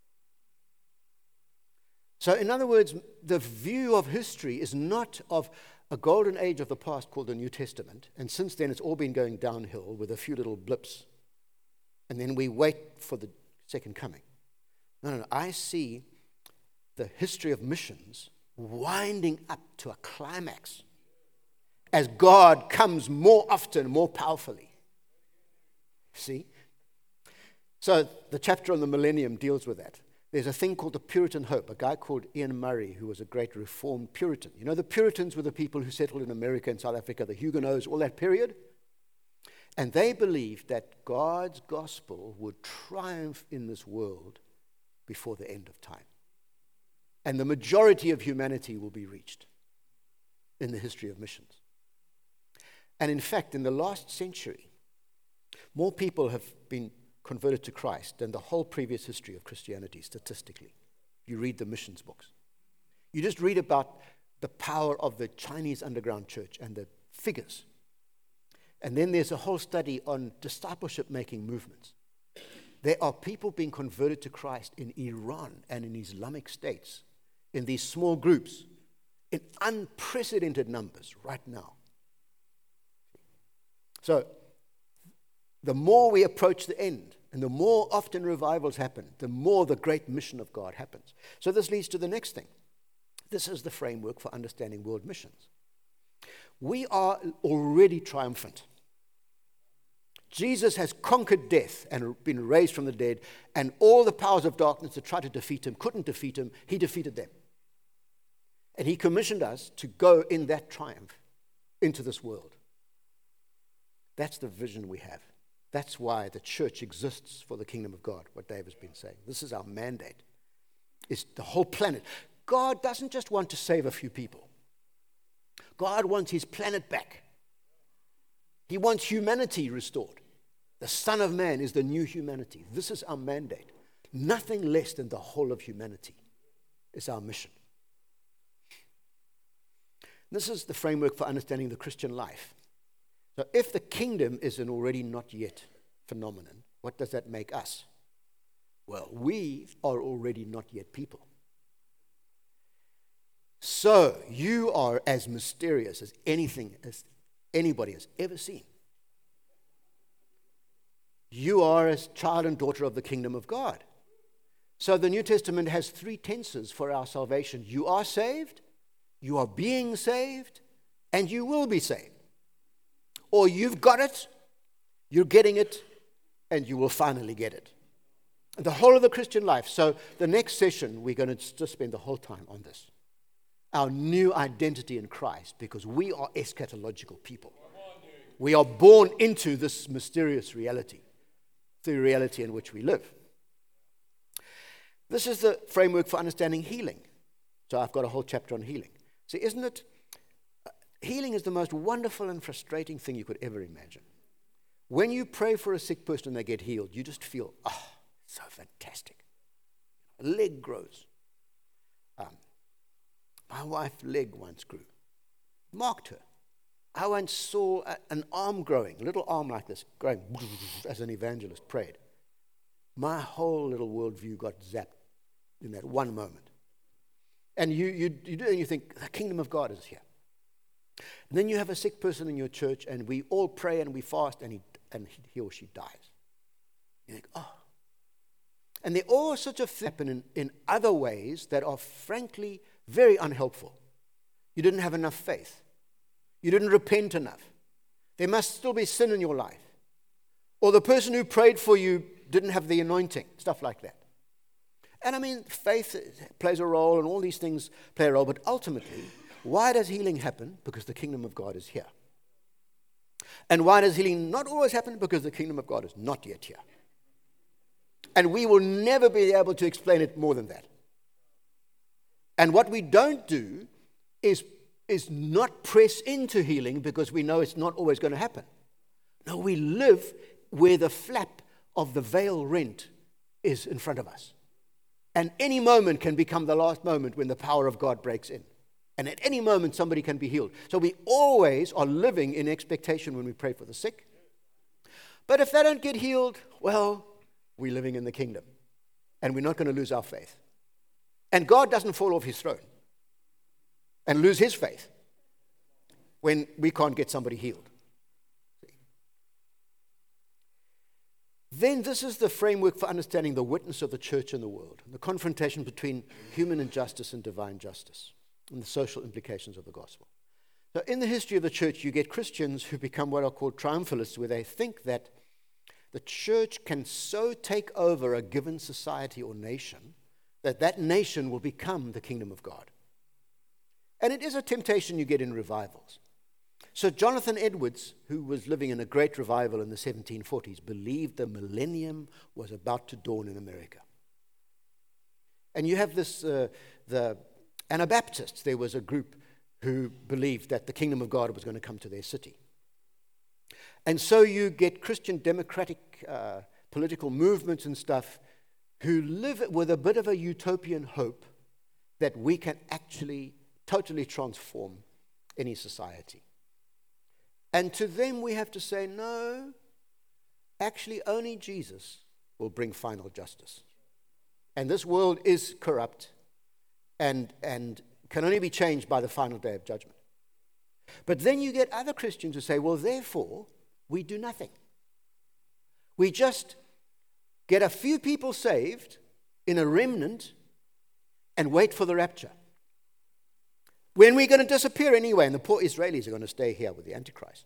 So in other words, the view of history is not of a golden age of the past called the New Testament, and since then it's all been going downhill with a few little blips, and then we wait for the second coming. No. I see the history of missions winding up to a climax as God comes more often, more powerfully. See? So the chapter on the millennium deals with that. There's a thing called the Puritan hope. A guy called Ian Murray, who was a great Reformed Puritan. You know, the Puritans were the people who settled in America and South Africa, the Huguenots, all that period. And they believed that God's gospel would triumph in this world before the end of time. And the majority of humanity will be reached in the history of missions. And in fact, in the last century, more people have been converted to Christ than the whole previous history of Christianity statistically. You read the missions books. You just read about the power of the Chinese underground church and the figures. And then there's a whole study on discipleship-making movements. There are people being converted to Christ in Iran and in Islamic states, in these small groups, in unprecedented numbers right now. So, the more we approach the end, and the more often revivals happen, the more the great mission of God happens. So this leads to the next thing. This is the framework for understanding world missions. We are already triumphant. Jesus has conquered death and been raised from the dead, and all the powers of darkness that tried to defeat him couldn't defeat him. He defeated them. And he commissioned us to go in that triumph into this world. That's the vision we have. That's why the church exists for the kingdom of God, what Dave has been saying. This is our mandate. It's the whole planet. God doesn't just want to save a few people. God wants his planet back. He wants humanity restored. The Son of Man is the new humanity. This is our mandate. Nothing less than the whole of humanity is our mission. This is the framework for understanding the Christian life. So if the kingdom is an already not yet phenomenon, what does that make us? Well, we are already not yet people. So you are as mysterious as anything as anybody has ever seen. You are a child and daughter of the kingdom of God. So the New Testament has 3 tenses for our salvation. You are saved, you are being saved, and you will be saved. Or you've got it, you're getting it, and you will finally get it. The whole of the Christian life. So the next session, we're going to just spend the whole time on this. Our new identity in Christ, because we are eschatological people. We are born into this mysterious reality, the reality in which we live. This is the framework for understanding healing. So I've got a whole chapter on healing. See, isn't it? Healing is the most wonderful and frustrating thing you could ever imagine. When you pray for a sick person and they get healed, you just feel, so fantastic. A leg grows. My wife's leg once grew. Marked her. I once saw an arm growing, a little arm like this, growing as an evangelist prayed. My whole little worldview got zapped in that one moment. And you do, and you think, the kingdom of God is here. And then you have a sick person in your church, and we all pray and we fast, and he or she dies. You think, And there are all sorts of things happen in other ways that are frankly very unhelpful. You didn't have enough faith. You didn't repent enough. There must still be sin in your life. Or the person who prayed for you didn't have the anointing, stuff like that. And I mean, faith plays a role, and all these things play a role, but ultimately, why does healing happen? Because the kingdom of God is here. And why does healing not always happen? Because the kingdom of God is not yet here. And we will never be able to explain it more than that. And what we don't do is not press into healing because we know it's not always going to happen. No, we live where the flap of the veil rent is in front of us. And any moment can become the last moment when the power of God breaks in. And at any moment, somebody can be healed. So we always are living in expectation when we pray for the sick. But if they don't get healed, well, we're living in the kingdom. And we're not going to lose our faith. And God doesn't fall off his throne and lose his faith when we can't get somebody healed. Then this is the framework for understanding the witness of the church in the world, the confrontation between human injustice and divine justice, and the social implications of the gospel. So in the history of the church, you get Christians who become what are called triumphalists, where they think that the church can so take over a given society or nation that that nation will become the kingdom of God. And it is a temptation you get in revivals. So Jonathan Edwards, who was living in a great revival in the 1740s, believed the millennium was about to dawn in America. And you have this, the Anabaptists, there was a group who believed that the kingdom of God was going to come to their city. And so you get Christian democratic political movements and stuff who live with a bit of a utopian hope that we can actually totally transform any society. And to them we have to say, no, actually only Jesus will bring final justice. And this world is corrupt and can only be changed by the final day of judgment. But then you get other Christians who say, well, therefore, we do nothing. We just get a few people saved in a remnant and wait for the rapture. When we're going to disappear anyway, and the poor Israelis are going to stay here with the Antichrist.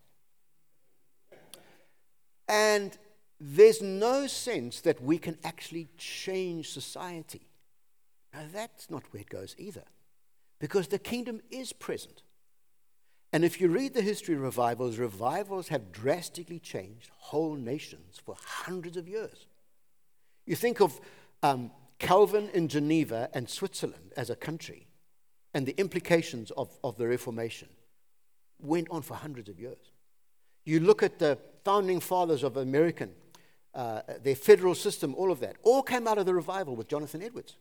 And there's no sense that we can actually change society. Now, that's not where it goes either. Because the kingdom is present. And if you read the history of revivals, revivals have drastically changed whole nations for hundreds of years. You think of Calvin in Geneva and Switzerland as a country, and the implications of the Reformation went on for hundreds of years. You look at the founding fathers of American, their federal system, all of that, all came out of the revival with Jonathan Edwards.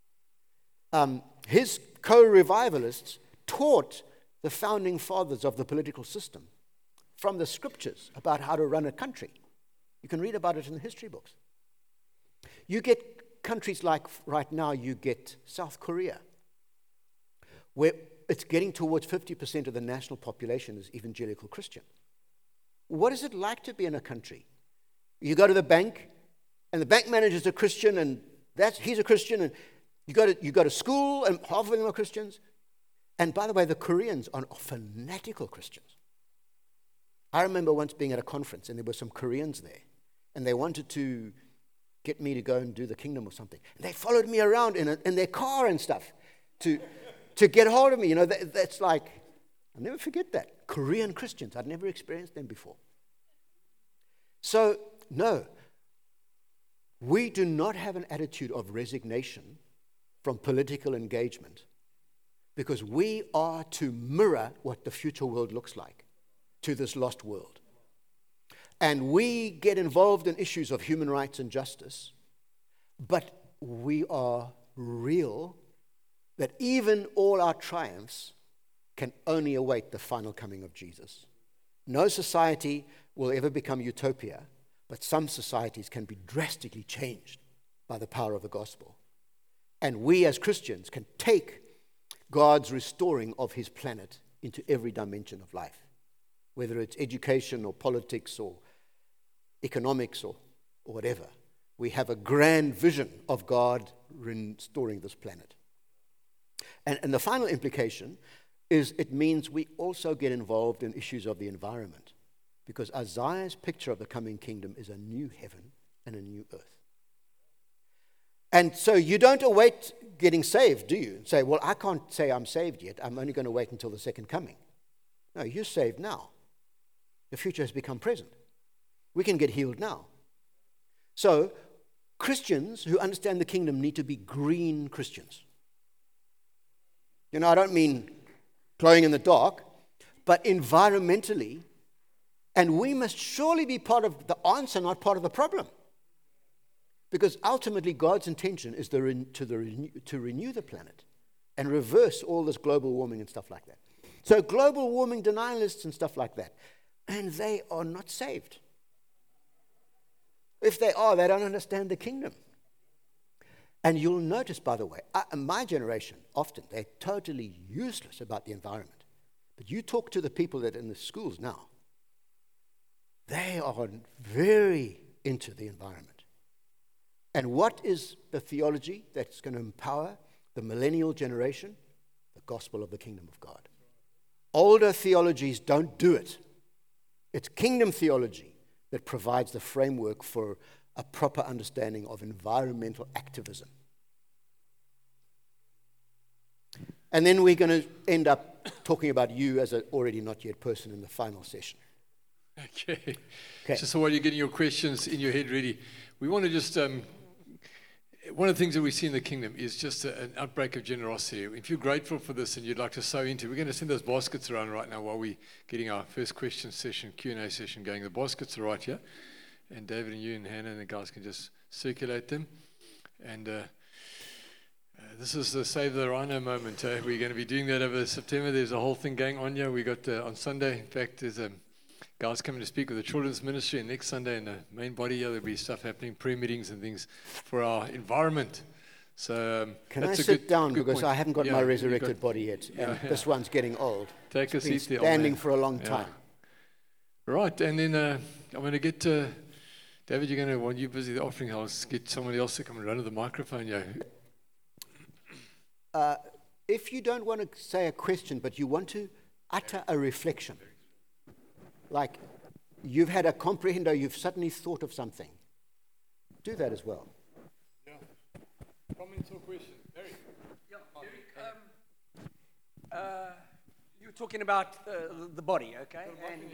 His co-revivalists taught the founding fathers of the political system from the scriptures about how to run a country. You can read about it in the history books. You get countries like, right now, you get South Korea, where it's getting towards 50% of the national population is evangelical Christian. What is it like to be in a country? You go to the bank, and the bank manager is a Christian, and he's a Christian, and you go to school, and half of them are Christians. And by the way, the Koreans are fanatical Christians. I remember once being at a conference, and there were some Koreans there, and they wanted to get me to go and do the kingdom or something. And they followed me around in their car and stuff to get hold of me. You know, that's like, I'll never forget that. Korean Christians. I'd never experienced them before. So, no, we do not have an attitude of resignation from political engagement because we are to mirror what the future world looks like to this lost world. And we get involved in issues of human rights and justice, but we are real that even all our triumphs can only await the final coming of Jesus. No society will ever become utopia, but some societies can be drastically changed by the power of the gospel. And we as Christians can take God's restoring of his planet into every dimension of life, whether it's education or politics or economics or whatever. We have a grand vision of God restoring this planet. And the final implication is it means we also get involved in issues of the environment, because Isaiah's picture of the coming kingdom is a new heaven and a new earth. And so you don't await getting saved, do you? Say, well, I can't say I'm saved yet. I'm only going to wait until the second coming. No, you're saved now. The future has become present. We can get healed now. So Christians who understand the kingdom need to be green Christians. I don't mean glowing in the dark, but environmentally. And we must surely be part of the answer, not part of the problem. Because ultimately, God's intention is to renew the planet and reverse all this global warming and stuff like that. So global warming denialists and stuff like that, and they are not saved. If they are, they don't understand the kingdom. And you'll notice, by the way, my generation, often, they're totally useless about the environment. But you talk to the people that are in the schools now, they are very into the environment. And what is the theology that's going to empower the millennial generation? The gospel of the kingdom of God. Older theologies don't do it. It's kingdom theology that provides the framework for a proper understanding of environmental activism. And then we're going to end up talking about you as an already not yet person in the final session. Okay. So while you're getting your questions in your head ready, we want to just, one of the things that we see in the kingdom is just an outbreak of generosity. If you're grateful for this and you'd like to sow into, we're going to send those baskets around right now while we're getting our first question session, Q&A session going. The baskets are right here. And David and you and Hannah and the guys can just circulate them. And this is the Save the Rhino moment. We're going to be doing that over September. There's a whole thing going on here. We got on Sunday, in fact, there's guys coming to speak with the children's ministry, and next Sunday in the main body here, there'll be stuff happening, prayer meetings and things for our environment. So can I sit down because point. I haven't got my resurrected body yet, and this one's getting old. Take a seat there. Standing for a long time. Right, and then I'm going to get David. You're going to, while you're busy the offering, I'll get somebody else to come and run to the microphone. If you don't want to say a question, but you want to utter a reflection. Like you've had a comprehendo, you've suddenly thought of something. Do that as well. Yeah. Comments or questions? Eric. Yeah, Eric, you were talking about the body, okay? And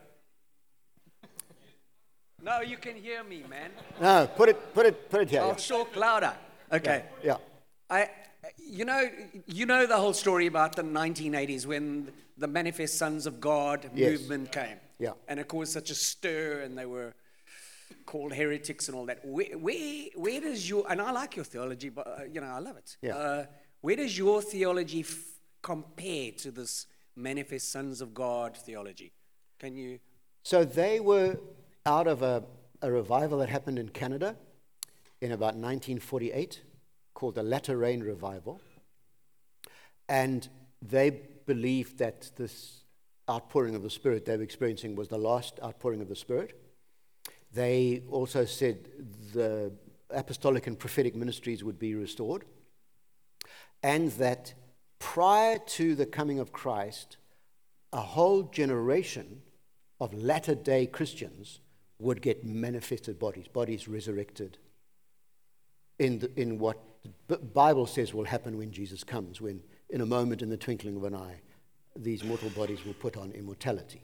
no, you can hear me, man. No, put it here. I'll talk louder. Okay. Yeah. You know the whole story about the 1980s when the Manifest Sons of God movement came. Yeah. And it caused such a stir, and they were called heretics and all that. Where does your, and I like your theology, but I love it. Yeah. Where does your theology compare to this Manifest Sons of God theology? Can you? So they were out of a revival that happened in Canada in about 1948 called the Latter Rain Revival. And they believed that this outpouring of the Spirit they were experiencing was the last outpouring of the Spirit. They also said the apostolic and prophetic ministries would be restored, and that prior to the coming of Christ, a whole generation of latter-day Christians would get manifested bodies resurrected in what the Bible says will happen when Jesus comes, when in a moment, in the twinkling of an eye, these mortal bodies will put on immortality.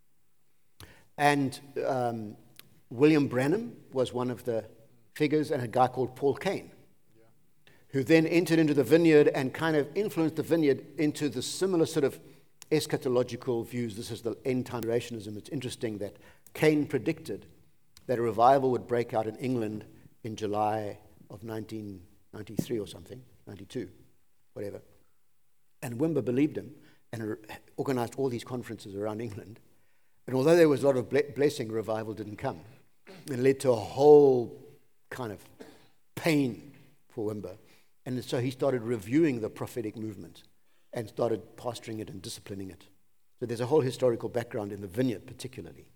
And William Branham was one of the figures, and a guy called Paul Cain, who then entered into the vineyard and kind of influenced the vineyard into the similar sort of eschatological views. This is the end-time generationism. It's interesting that Cain predicted that a revival would break out in England in July of 1993 or something, 92, whatever. And Wimber believed him and organized all these conferences around England. And although there was a lot of blessing, revival didn't come. It led to a whole kind of pain for Wimber. And so he started reviewing the prophetic movement and started pastoring it and disciplining it. So there's a whole historical background in the vineyard particularly.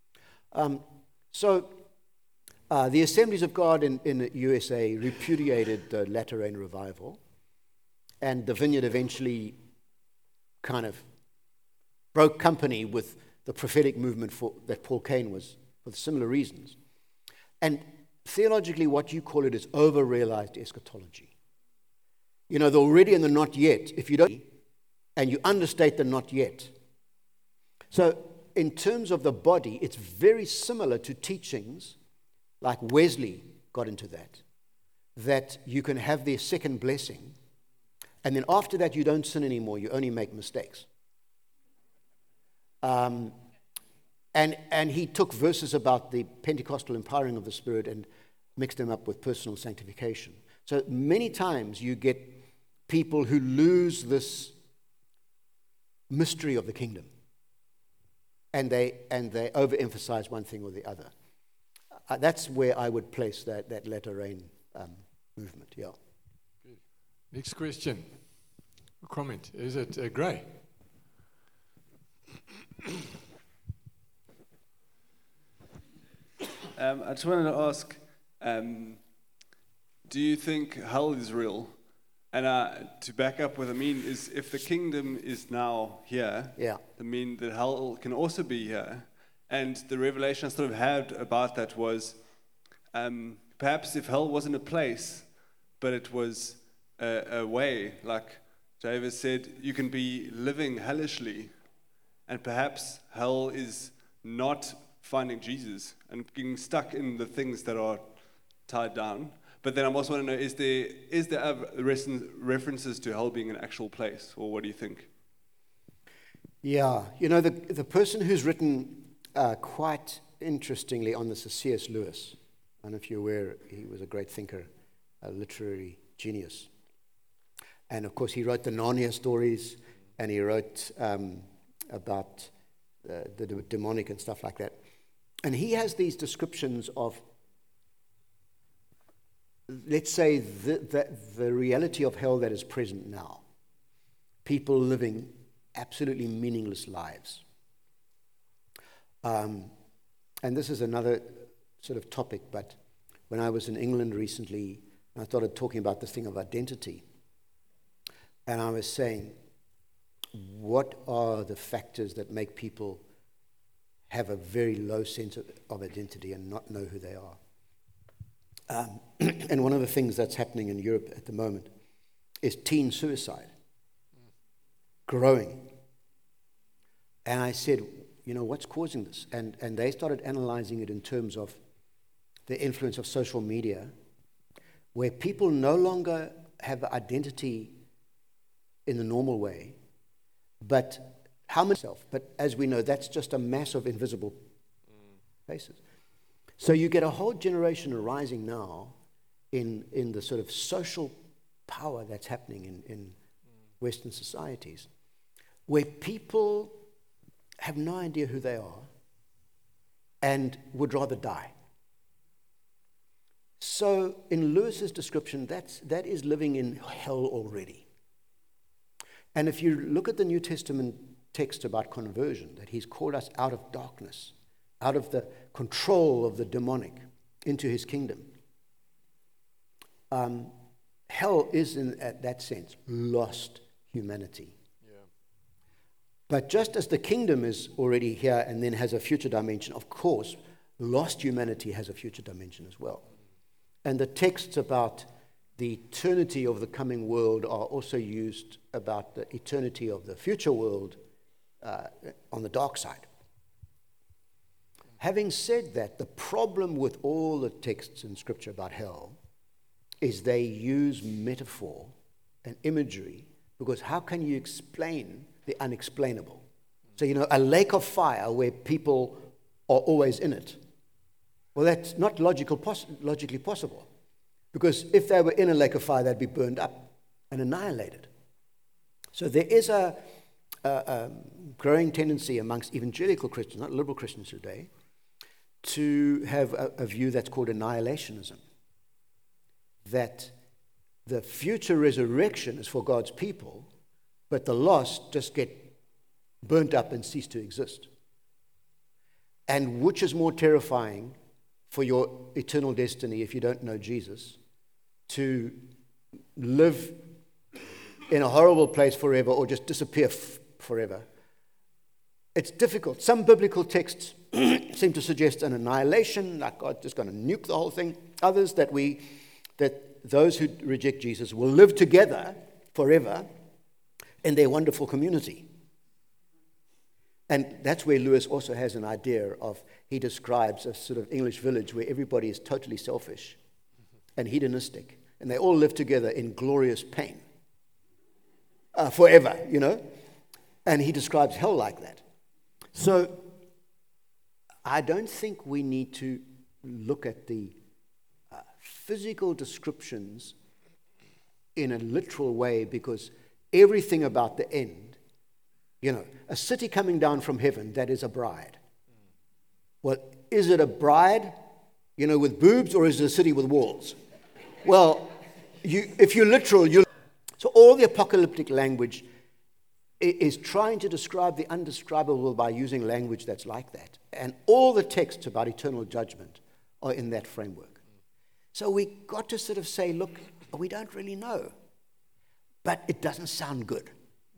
The Assemblies of God in the USA repudiated the Latter Rain Revival, and the vineyard eventually kind of broke company with the prophetic movement that Paul Cain was, for similar reasons. And theologically, what you call it is over-realized eschatology. The already and the not yet, if you don't, and you understate the not yet. So in terms of the body, it's very similar to teachings like Wesley got into that you can have the second blessing And then after that, you don't sin anymore. You only make mistakes. And he took verses about the Pentecostal empowering of the Spirit and mixed them up with personal sanctification. So many times you get people who lose this mystery of the kingdom, and they overemphasize one thing or the other. That's where I would place that latter rain movement. Yeah. Good. Next question, comment. Is it Gray? I just wanted to ask, do you think hell is real? And to back up what I mean is, if the kingdom is now here, I mean that hell can also be here. And the revelation I sort of had about that was, perhaps if hell wasn't a place, but it was a way, like David said, you can be living hellishly, and perhaps hell is not finding Jesus and getting stuck in the things that are tied down. But then I also want to know, is there other references to hell being an actual place, or what do you think? Yeah, the person who's written quite interestingly on this is C.S. Lewis. I don't know if you're aware, he was a great thinker, a literary genius. And of course, he wrote the Narnia stories, and he wrote about the demonic and stuff like that. And he has these descriptions of, let's say, the reality of hell that is present now. People living absolutely meaningless lives. And this is another sort of topic, but when I was in England recently, I started talking about this thing of identity. And I was saying, what are the factors that make people have a very low sense of identity and not know who they are? And one of the things that's happening in Europe at the moment is teen suicide, growing. And I said, what's causing this? And they started analyzing it in terms of the influence of social media, where people no longer have identity in the normal way, but but as we know, that's just a mass of invisible faces. So you get a whole generation arising now in the sort of social power that's happening in Western societies, where people have no idea who they are and would rather die. So in Lewis's description, that is living in hell already. And if you look at the New Testament text about conversion, that he's called us out of darkness, out of the control of the demonic, into his kingdom. Hell is, in that sense, lost humanity. Yeah. But just as the kingdom is already here and then has a future dimension, of course, lost humanity has a future dimension as well. And the texts about the eternity of the coming world are also used about the eternity of the future world on the dark side. Having said that, the problem with all the texts in Scripture about hell is they use metaphor and imagery, because how can you explain the unexplainable? So, a lake of fire where people are always in it. Well, that's not logically possible, because if they were in a lake of fire, they'd be burned up and annihilated. So there is a growing tendency amongst evangelical Christians, not liberal Christians today, to have a view that's called annihilationism, that the future resurrection is for God's people, but the lost just get burnt up and cease to exist. And which is more terrifying for your eternal destiny if you don't know Jesus, to live in a horrible place forever or just disappear forever? It's difficult. Some biblical texts seem to suggest an annihilation, like God's just going to nuke the whole thing. Others that those who reject Jesus will live together forever in their wonderful community. And that's where Lewis also has an idea of, he describes a sort of English village where everybody is totally selfish and hedonistic, and they all live together in glorious pain. forever, you know. And he describes hell like that. So I don't think we need to look at the physical descriptions in a literal way, because everything about the end, you know, a city coming down from heaven, that is a bride. Well, is it a bride, you know, with boobs, or is it a city with walls? Well, if you're literal, so all the apocalyptic language is trying to describe the undescribable by using language that's like that. And all the texts about eternal judgment are in that framework. So we got to sort of say, look, we don't really know, but it doesn't sound good.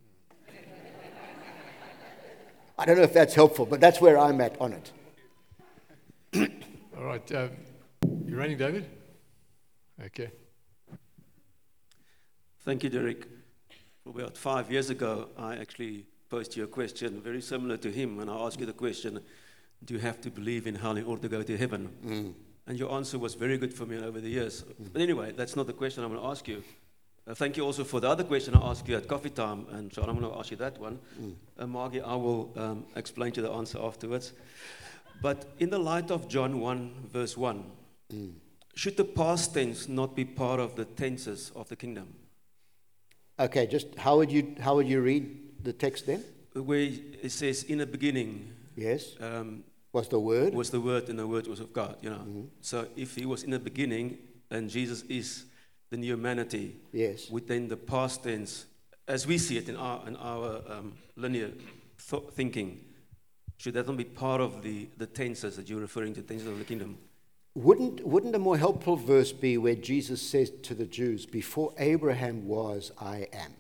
I don't know if that's helpful, but that's where I'm at on it. All right. You ready, David? Okay. Thank you, Derek. About 5 years ago, I actually posed you a question very similar to him, and I asked you the question, do you have to believe in hell in order to go to heaven? And your answer was very good for me over the years. But anyway, that's not the question I'm going to ask you. Thank you also for the other question I asked you at coffee time, and so I'm going to ask you that one. Margie, I will explain to you the answer afterwards. But in the light of John 1, verse 1, should the past tense not be part of the tenses of the kingdom? Okay, just how would you read the text then? Where it says, in the beginning, yes, was the Word? Was the Word, and the Word was of God, you know. So if he was in the beginning, and Jesus is the new humanity, yes, within the past tense, as we see it in our linear thinking, should that not be part of the tenses that you're referring to, tenses of the kingdom? Wouldn't a more helpful verse be where Jesus says to the Jews, before Abraham was, I am?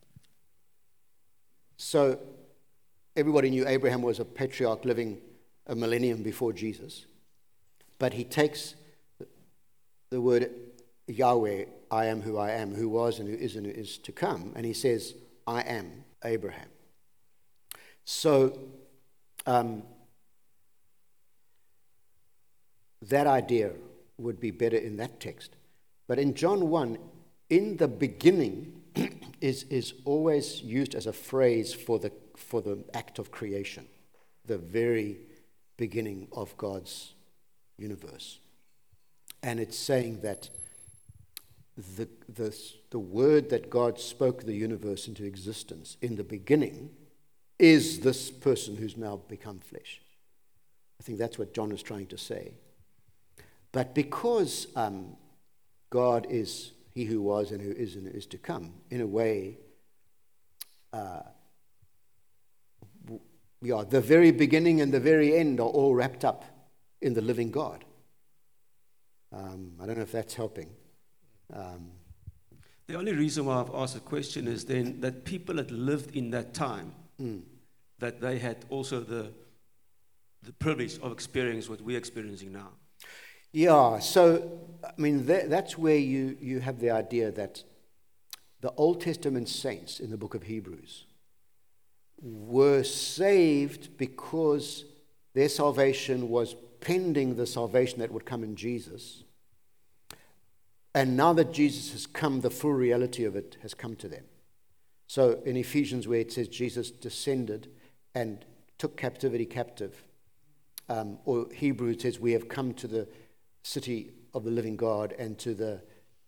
So everybody knew Abraham was a patriarch living a millennium before Jesus. But he takes the word Yahweh, I am, who was and who is to come, and he says, I am Abraham. So that idea would be better in that text. But in John 1, in the beginning is always used as a phrase for the act of creation, the very beginning of God's universe. And it's saying that the word that God spoke the universe into existence in the beginning is this person who's now become flesh. I think that's what John is trying to say. But because God is he who was and who is to come, in a way, the very beginning and the very end are all wrapped up in the living God. I don't know if that's helping. The only reason why I've asked the question is then that people that lived in that time, that they had also the privilege of experience what we're experiencing now. Yeah, so, I mean, that's where you have the idea that the Old Testament saints in the book of Hebrews were saved because their salvation was pending the salvation that would come in Jesus. And now that Jesus has come, the full reality of it has come to them. So in Ephesians, where it says Jesus descended and took captivity captive, or Hebrews says we have come to the city of the living God and to the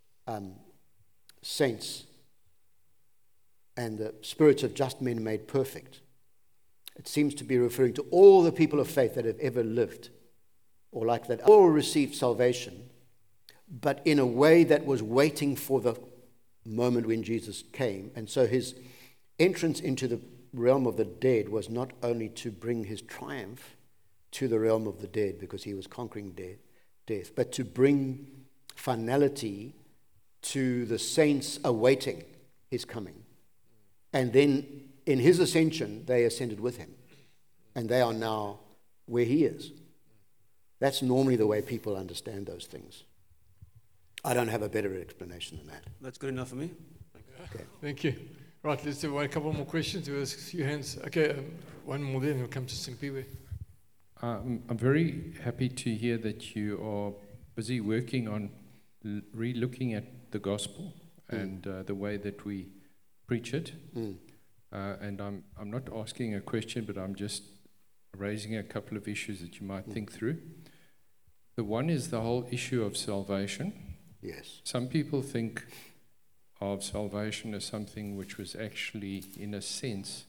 saints and the spirits of just men made perfect. It seems to be referring to all the people of faith that have ever lived, or like that, all received salvation, but in a way that was waiting for the moment when Jesus came. And so his entrance into the realm of the dead was not only to bring his triumph to the realm of the dead, because he was conquering death, but to bring finality to the saints awaiting his coming. And then in his ascension, they ascended with him. And they are now where he is. That's normally the way people understand those things. I don't have a better explanation than that. That's good enough for me. Okay. Thank you. Right, let's do a couple more questions. There was a few hands. Okay, one more then, we'll come to Simpiwe. I'm very happy to hear that you are busy working on re-looking at the gospel and the way that we preach it. And I'm not asking a question, but I'm just raising a couple of issues that you might think through. The one is the whole issue of salvation. Yes. Some people think of salvation as something which was actually, in a sense,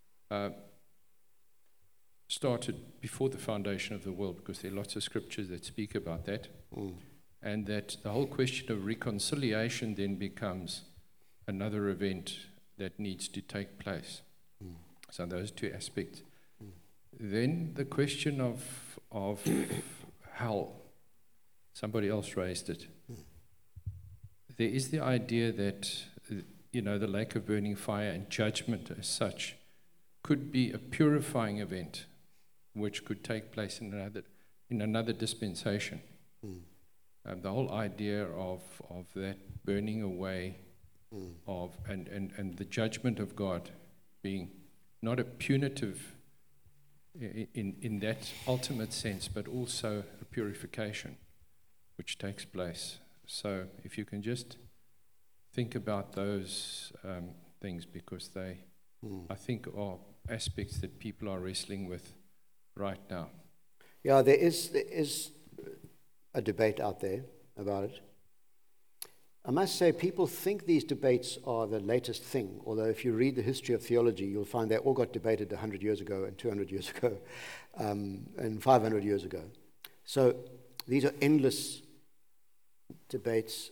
started before the foundation of the world, because there are lots of scriptures that speak about that. And that the whole question of reconciliation then becomes another event that needs to take place. So those two aspects. Then the question of hell. Somebody else raised it. There is the idea that, the lake of burning fire and judgment as such could be a purifying event which could take place in another dispensation. The whole idea of that burning away and the judgment of God being not a punitive in that ultimate sense, but also a purification which takes place. So if you can just think about those things, because they, I think, are aspects that people are wrestling with right now. Yeah, there is a debate out there about it. I must say, people think these debates are the latest thing, although if you read the history of theology, you'll find they all got debated 100 years ago and 200 years ago and 500 years ago. So these are endless debates,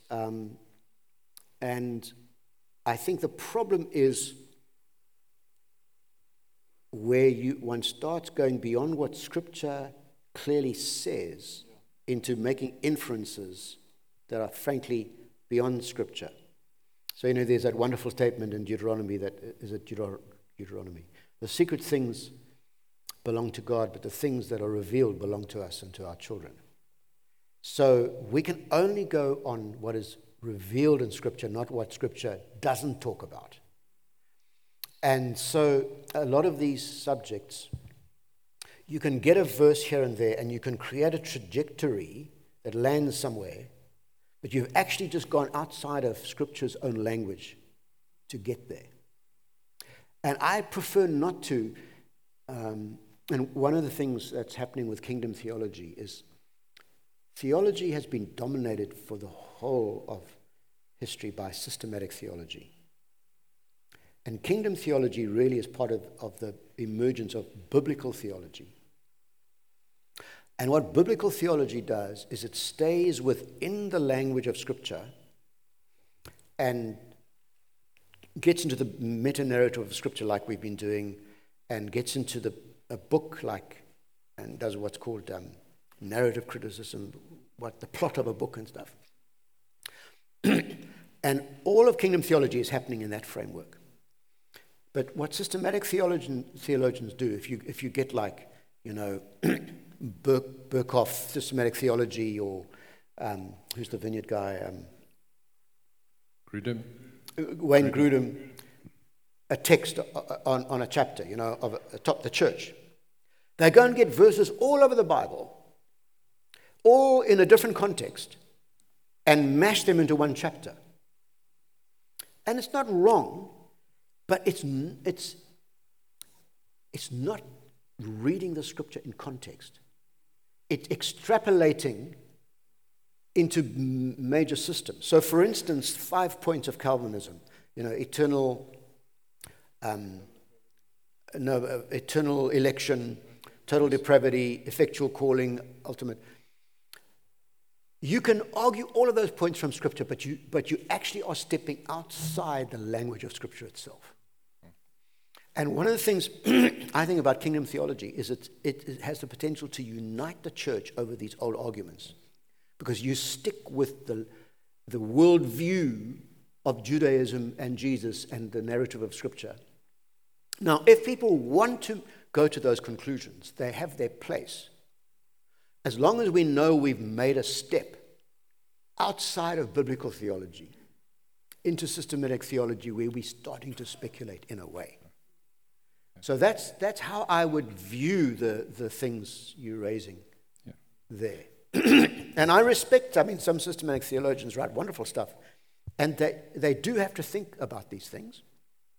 and I think the problem is where one starts going beyond what Scripture clearly says into making inferences that are frankly beyond Scripture. So, there's that wonderful statement in Deuteronomy Deuteronomy. The secret things belong to God, but the things that are revealed belong to us and to our children. So we can only go on what is revealed in Scripture, not what Scripture doesn't talk about. And so a lot of these subjects, you can get a verse here and there, and you can create a trajectory that lands somewhere, but you've actually just gone outside of Scripture's own language to get there. And I prefer not to, and one of the things that's happening with kingdom theology is theology has been dominated for the whole of history by systematic theology. And kingdom theology really is part of the emergence of biblical theology. And what biblical theology does is it stays within the language of Scripture and gets into the meta-narrative of Scripture like we've been doing, and gets into a book and does what's called narrative criticism, the plot of a book and stuff. And all of kingdom theology is happening in that framework. But what systematic theologians do, if you get Berkhoff systematic theology, or who's the Vineyard guy? Grudem. Wayne Grudem, a text on a chapter, of the church. They go and get verses all over the Bible, all in a different context, and mash them into one chapter. And it's not wrong, but it's not reading the Scripture in context. It's extrapolating into major systems. So, for instance, 5 points of Calvinism, eternal election, total depravity, effectual calling, ultimate. You can argue all of those points from Scripture, but you actually are stepping outside the language of Scripture itself. And one of the things I think about kingdom theology is it has the potential to unite the church over these old arguments, because you stick with the worldview of Judaism and Jesus and the narrative of Scripture. Now, if people want to go to those conclusions, they have their place. As long as we know we've made a step outside of biblical theology into systematic theology where we're starting to speculate in a way. So that's how I would view the things you're raising there. And I respect, some systematic theologians write wonderful stuff, and they do have to think about these things.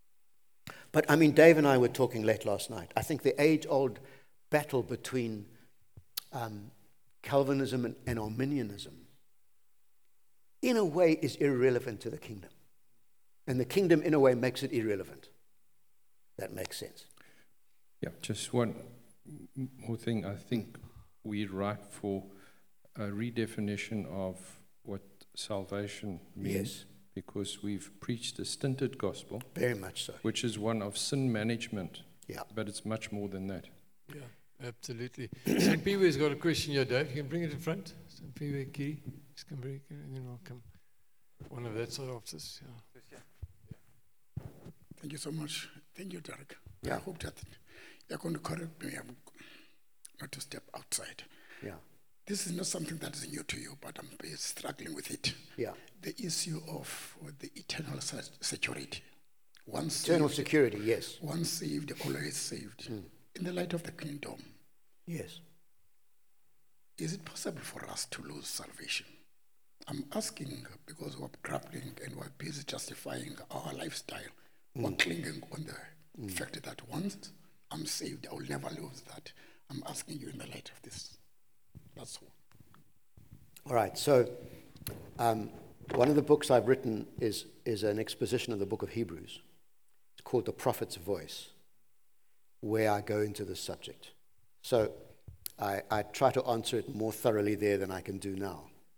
But I mean, Dave and I were talking late last night. I think the age-old battle between Calvinism and Arminianism, in a way, is irrelevant to the kingdom. And the kingdom, in a way, makes it irrelevant. That makes sense. Yeah, just one more thing. I think we're ripe for a redefinition of what salvation means. Yes. Because we've preached a stinted gospel. Very much so. Which is one of sin management. Yeah. But it's much more than that. Yeah, absolutely. St. Peter's got a question here, Dave. You can bring it in front. St. Peter, Kiri. Just come bring it, and then I'll come. One of that sort of officers. Yeah. Thank you so much. Thank you, Derek. Yeah. I hope that you're going to correct me not to step outside. Yeah. This is not something that is new to you, but I'm struggling with it. Yeah. The issue of the eternal security. Eternal security, yes. Once saved, always saved. In the light of the kingdom. Yes. Is it possible for us to lose salvation? I'm asking because we're grappling and we're busy justifying our lifestyle. We're clinging on the fact that once I'm saved, I will never lose that. I'm asking you in the light of this. That's all. All right, so one of the books I've written is an exposition of the book of Hebrews. It's called The Prophet's Voice, where I go into this subject. So I try to answer it more thoroughly there than I can do now.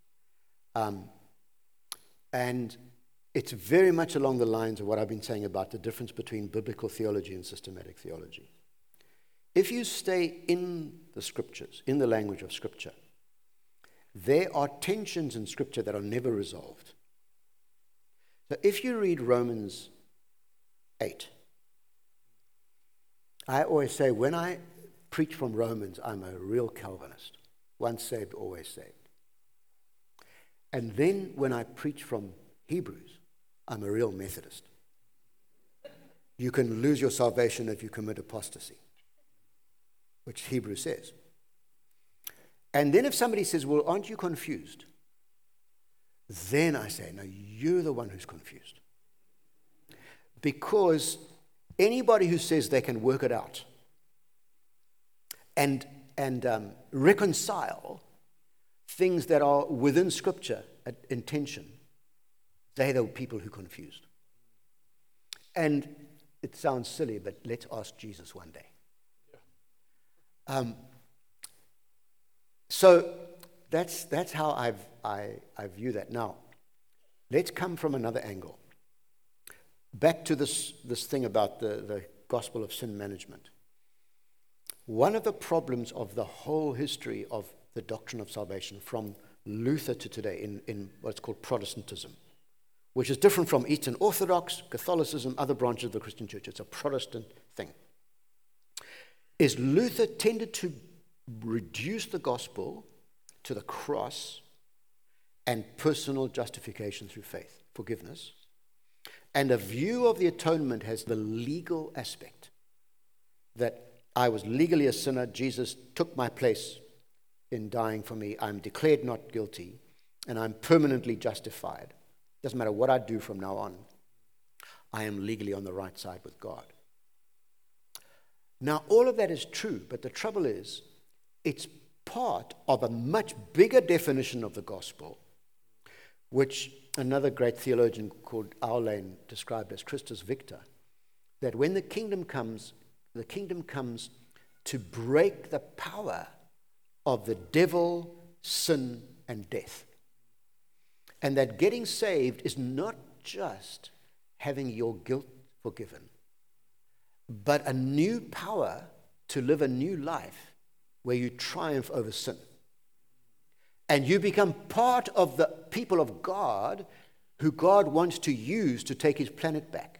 And it's very much along the lines of what I've been saying about the difference between biblical theology and systematic theology. If you stay in the scriptures, in the language of scripture, there are tensions in scripture that are never resolved. So if you read Romans 8, I always say when I preach from Romans, I'm a real Calvinist. Once saved, always saved. And then when I preach from Hebrews, I'm a real Methodist. You can lose your salvation if you commit apostasy, which Hebrews says. And then if somebody says, well, aren't you confused? Then I say, no, you're the one who's confused. Because anybody who says they can work it out and reconcile things that are within Scripture in tension, they're the people who are confused. And it sounds silly, but let's ask Jesus one day. So that's how I view that. Now, let's come from another angle. Back to this thing about the gospel of sin management. One of the problems of the whole history of the doctrine of salvation from Luther to today in what's called Protestantism, which is different from Eastern Orthodox, Catholicism, other branches of the Christian church. It's a Protestant thing. Is Luther tended to reduce the gospel to the cross and personal justification through faith, forgiveness. And a view of the atonement has the legal aspect, that I was legally a sinner, Jesus took my place in dying for me, I'm declared not guilty, and I'm permanently justified. Doesn't matter what I do from now on, I am legally on the right side with God. Now, all of that is true, but the trouble is, it's part of a much bigger definition of the gospel, which another great theologian called Aulane described as Christus Victor, that when the kingdom comes to break the power of the devil, sin, and death. And that getting saved is not just having your guilt forgiven, but a new power to live a new life where you triumph over sin. And you become part of the people of God who God wants to use to take his planet back.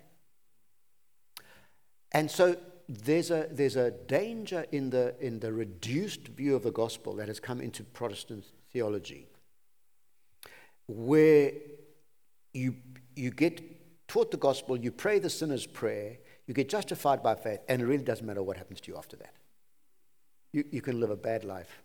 And so there's a danger in the reduced view of the gospel that has come into Protestant theology, where you get taught the gospel, you pray the sinner's prayer, you get justified by faith, and it really doesn't matter what happens to you after that. You can live a bad life.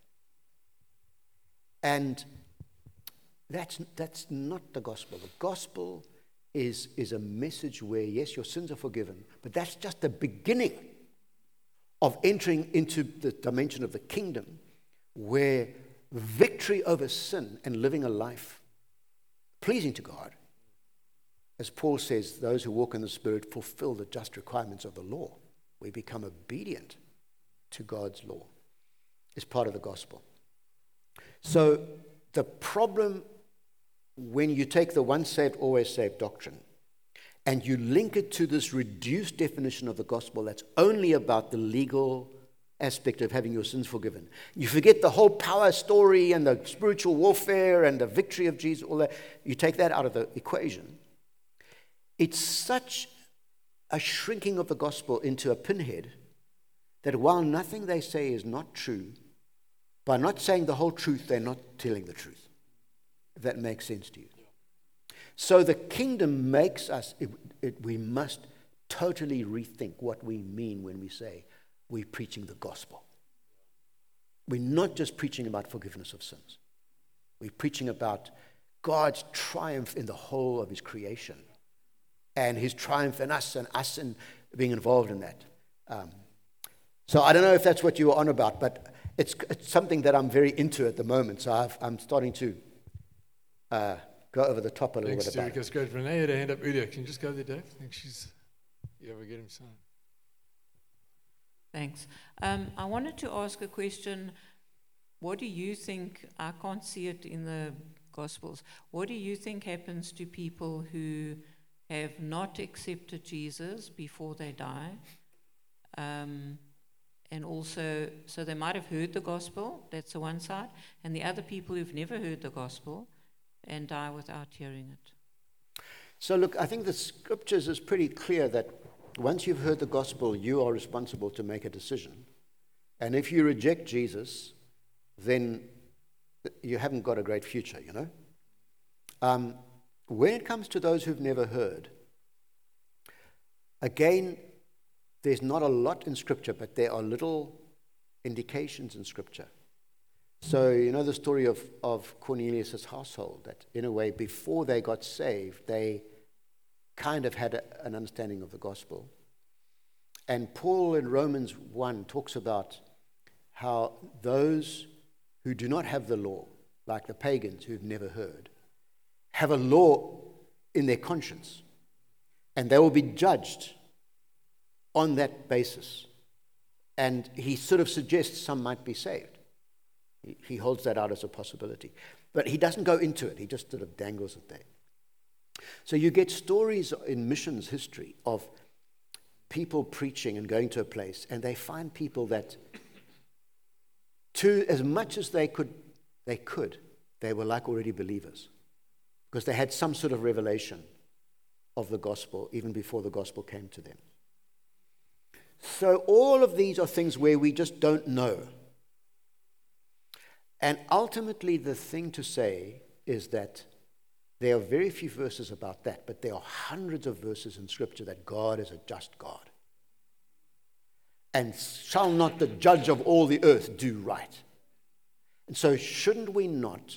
And that's not the gospel. The gospel is a message where, yes, your sins are forgiven, but that's just the beginning of entering into the dimension of the kingdom where victory over sin and living a life pleasing to God, as Paul says, those who walk in the Spirit fulfill the just requirements of the law. We become obedient to God's law. It's part of the gospel. So the problem when you take the once saved, always saved doctrine and you link it to this reduced definition of the gospel that's only about the legal aspect of having your sins forgiven. You forget the whole power story and the spiritual warfare and the victory of Jesus, all that. You take that out of the equation. It's such a shrinking of the gospel into a pinhead that while nothing they say is not true, by not saying the whole truth, they're not telling the truth. If that makes sense to you. So the kingdom makes us, we must totally rethink what we mean when we say we're preaching the gospel. We're not just preaching about forgiveness of sins. We're preaching about God's triumph in the whole of his creation and his triumph in us and us in being involved in that. So I don't know if that's what you were on about, but it's something that I'm very into at the moment. So I'm starting to go over the top a little bit about it. That's great. Renee had a hand up earlier. Can you just go there, Dave? I think we'll get him signed. Thanks. I wanted to ask a question. What do you think, I can't see it in the Gospels, what do you think happens to people who have not accepted Jesus before they die? And also, so they might have heard the gospel, that's the one side, and the other people who've never heard the gospel and die without hearing it. So look, I think the scriptures is pretty clear that once you've heard the gospel, you are responsible to make a decision. And if you reject Jesus, then you haven't got a great future, you know. When it comes to those who've never heard, again, there's not a lot in Scripture, but there are little indications in Scripture. So, you know the story of Cornelius' household, that in a way, before they got saved, they kind of had an understanding of the gospel. And Paul in Romans 1 talks about how those who do not have the law, like the pagans who've never heard, have a law in their conscience, and they will be judged on that basis. And he sort of suggests some might be saved. He holds that out as a possibility. But he doesn't go into it. He just sort of dangles it there. So you get stories in missions history of people preaching and going to a place, and they find people that, to as much as they could, they were like already believers. Because they had some sort of revelation of the gospel even before the gospel came to them. So all of these are things where we just don't know. And ultimately the thing to say is that there are very few verses about that, but there are hundreds of verses in Scripture that God is a just God. And shall not the judge of all the earth do right? And so shouldn't we not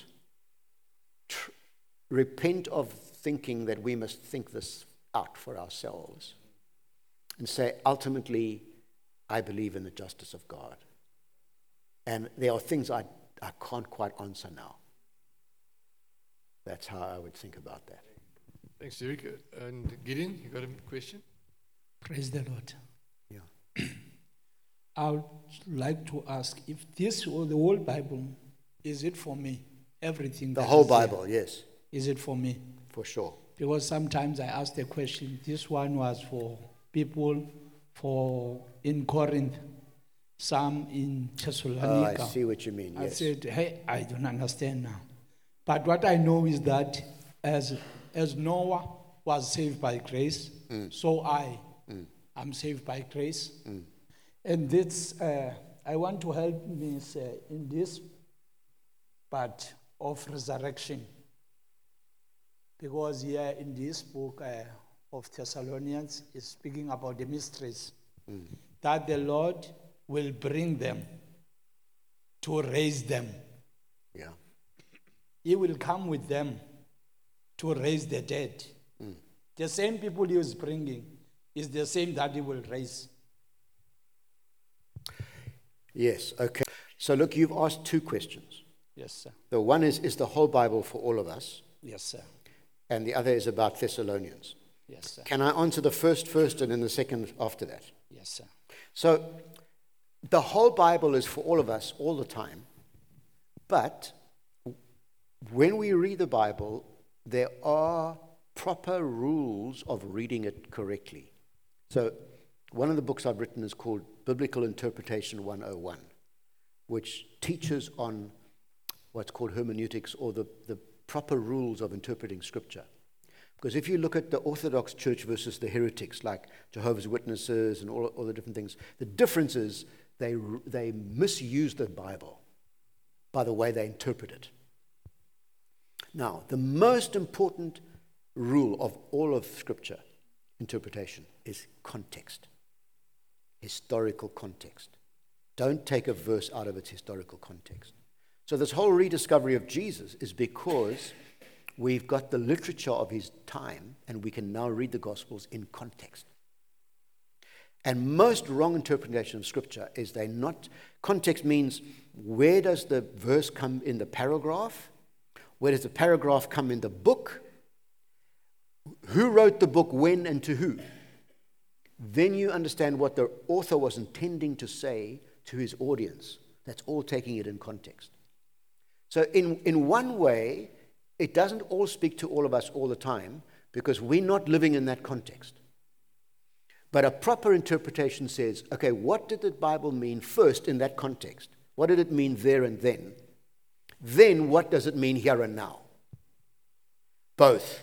repent of thinking that we must think this out for ourselves and say, ultimately, I believe in the justice of God. And there are things I can't quite answer now. That's how I would think about that. Thanks, Derek. And Gideon, you got a question? Praise the Lord. Yeah. I would like to ask if this or the whole Bible, is it for me? Everything. The whole Bible, yes. Is it for me? For sure. Because sometimes I ask the question, this one was for people in Corinth, some in Thessalonica. I see what you mean, yes. I said, hey, I don't understand now. But what I know is that as Noah was saved by grace, so I'm saved by grace. And this, I want to help me in this part of resurrection. Because here in this book of Thessalonians is speaking about the mysteries that the Lord will bring them to raise them. Yeah. He will come with them to raise the dead. The same people he is bringing is the same that he will raise. Yes, okay. So look, you've asked two questions. Yes, sir. The one is the whole Bible for all of us? Yes, sir. And the other is about Thessalonians. Yes, sir. Can I answer the first and then the second after that? Yes, sir. So the whole Bible is for all of us all the time. But when we read the Bible, there are proper rules of reading it correctly. So one of the books I've written is called Biblical Interpretation 101, which teaches on what's called hermeneutics, or the proper rules of interpreting Scripture. Because if you look at the Orthodox Church versus the heretics, like Jehovah's Witnesses and all the different things, the difference is they misuse the Bible by the way they interpret it. Now, the most important rule of all of Scripture interpretation is context, historical context. Don't take a verse out of its historical context. So this whole rediscovery of Jesus is because we've got the literature of his time, and we can now read the Gospels in context. And most wrong interpretation of Scripture is they're not. Context means, where does the verse come in the paragraph? Where does the paragraph come in the book? Who wrote the book, when, and to who? Then you understand what the author was intending to say to his audience. That's all taking it in context. So in one way, it doesn't all speak to all of us all the time, because we're not living in that context. But a proper interpretation says, okay, what did the Bible mean first in that context? What did it mean there and then? Then what does it mean here and now? Both.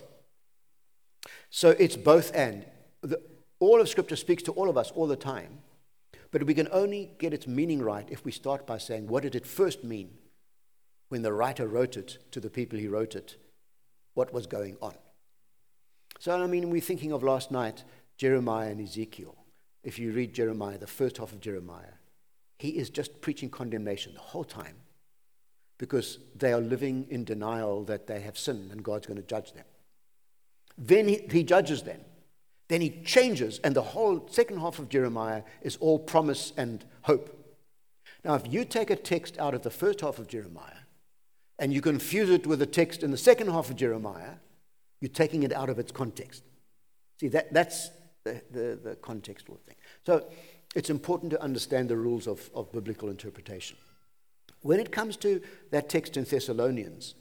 So it's both and. All of Scripture speaks to all of us all the time, but we can only get its meaning right if we start by saying, what did it first mean when the writer wrote it to the people he wrote it? What was going on? So, I mean, we're thinking of last night, Jeremiah and Ezekiel. If you read Jeremiah, the first half of Jeremiah, he is just preaching condemnation the whole time, because they are living in denial that they have sinned and God's going to judge them. Then he judges them. Then he changes, and the whole second half of Jeremiah is all promise and hope. Now, if you take a text out of the first half of Jeremiah and you confuse it with the text in the second half of Jeremiah, you're taking it out of its context. See, that's the contextual thing. So it's important to understand the rules of biblical interpretation. When it comes to that text in Thessalonians,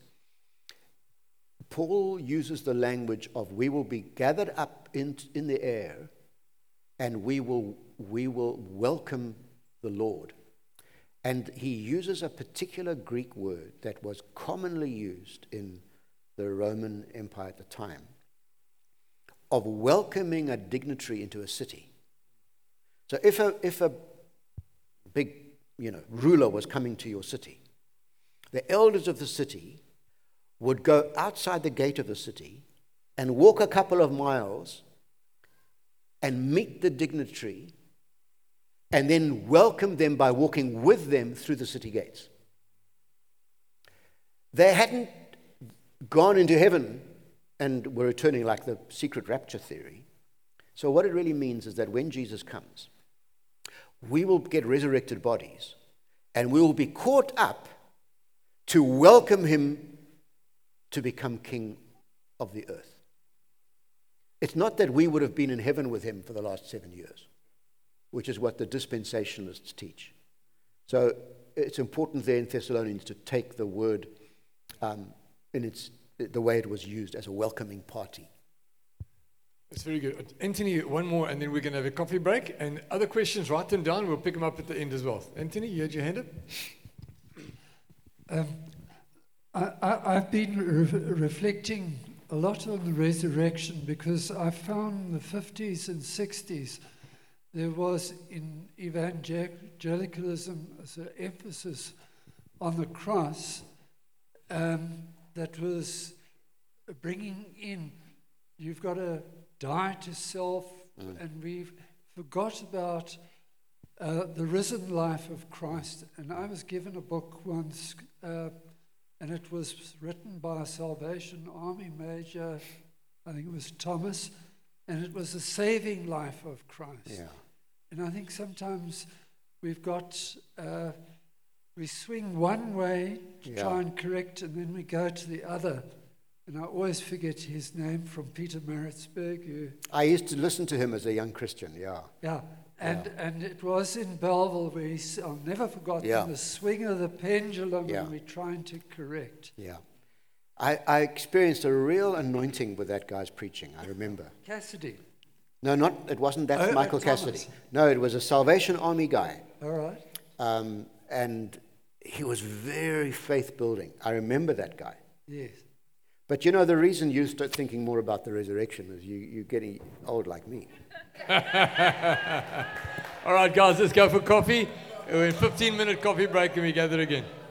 Paul uses the language of, we will be gathered up in the air, and we will welcome the Lord. And he uses a particular Greek word that was commonly used in the Roman Empire at the time, of welcoming a dignitary into a city. So if a big ruler was coming to your city, the elders of the city would go outside the gate of the city and walk a couple of miles and meet the dignitary, and then welcome them by walking with them through the city gates. They hadn't gone into heaven and were returning like the secret rapture theory. So what it really means is that when Jesus comes, we will get resurrected bodies, and we will be caught up to welcome him to become king of the earth. It's not that we would have been in heaven with him for the last 7 years, which is what the dispensationalists teach. So it's important there in Thessalonians to take the word in the way it was used, as a welcoming party. That's very good. Anthony, one more, and then we're going to have a coffee break. And other questions, write them down. We'll pick them up at the end as well. Anthony, you had your hand up? I've been reflecting a lot on the resurrection, because I found in the 50s and 60s there was in evangelicalism an emphasis on the cross that was bringing in, you've got to die to self, and we've forgot about the risen life of Christ. And I was given a book once, and it was written by a Salvation Army major I think it was Thomas, and it was the saving life of Christ. Yeah. And I think sometimes we swing one way to try and correct, and then we go to the other. And I always forget his name, from Peter Maritzburg. I used to listen to him as a young Christian, Yeah, and it was in Belleville where I'll never forget the swing of the pendulum and we're trying to correct. Yeah. I experienced a real anointing with that guy's preaching, I remember. Cassidy. No, it wasn't that Michael Cassidy. No, it was a Salvation Army guy. All right. And he was very faith-building. I remember that guy. Yes. But you know, the reason you start thinking more about the resurrection is you're getting old like me. All right, guys, let's go for coffee. We're in 15-minute coffee break and we gather again.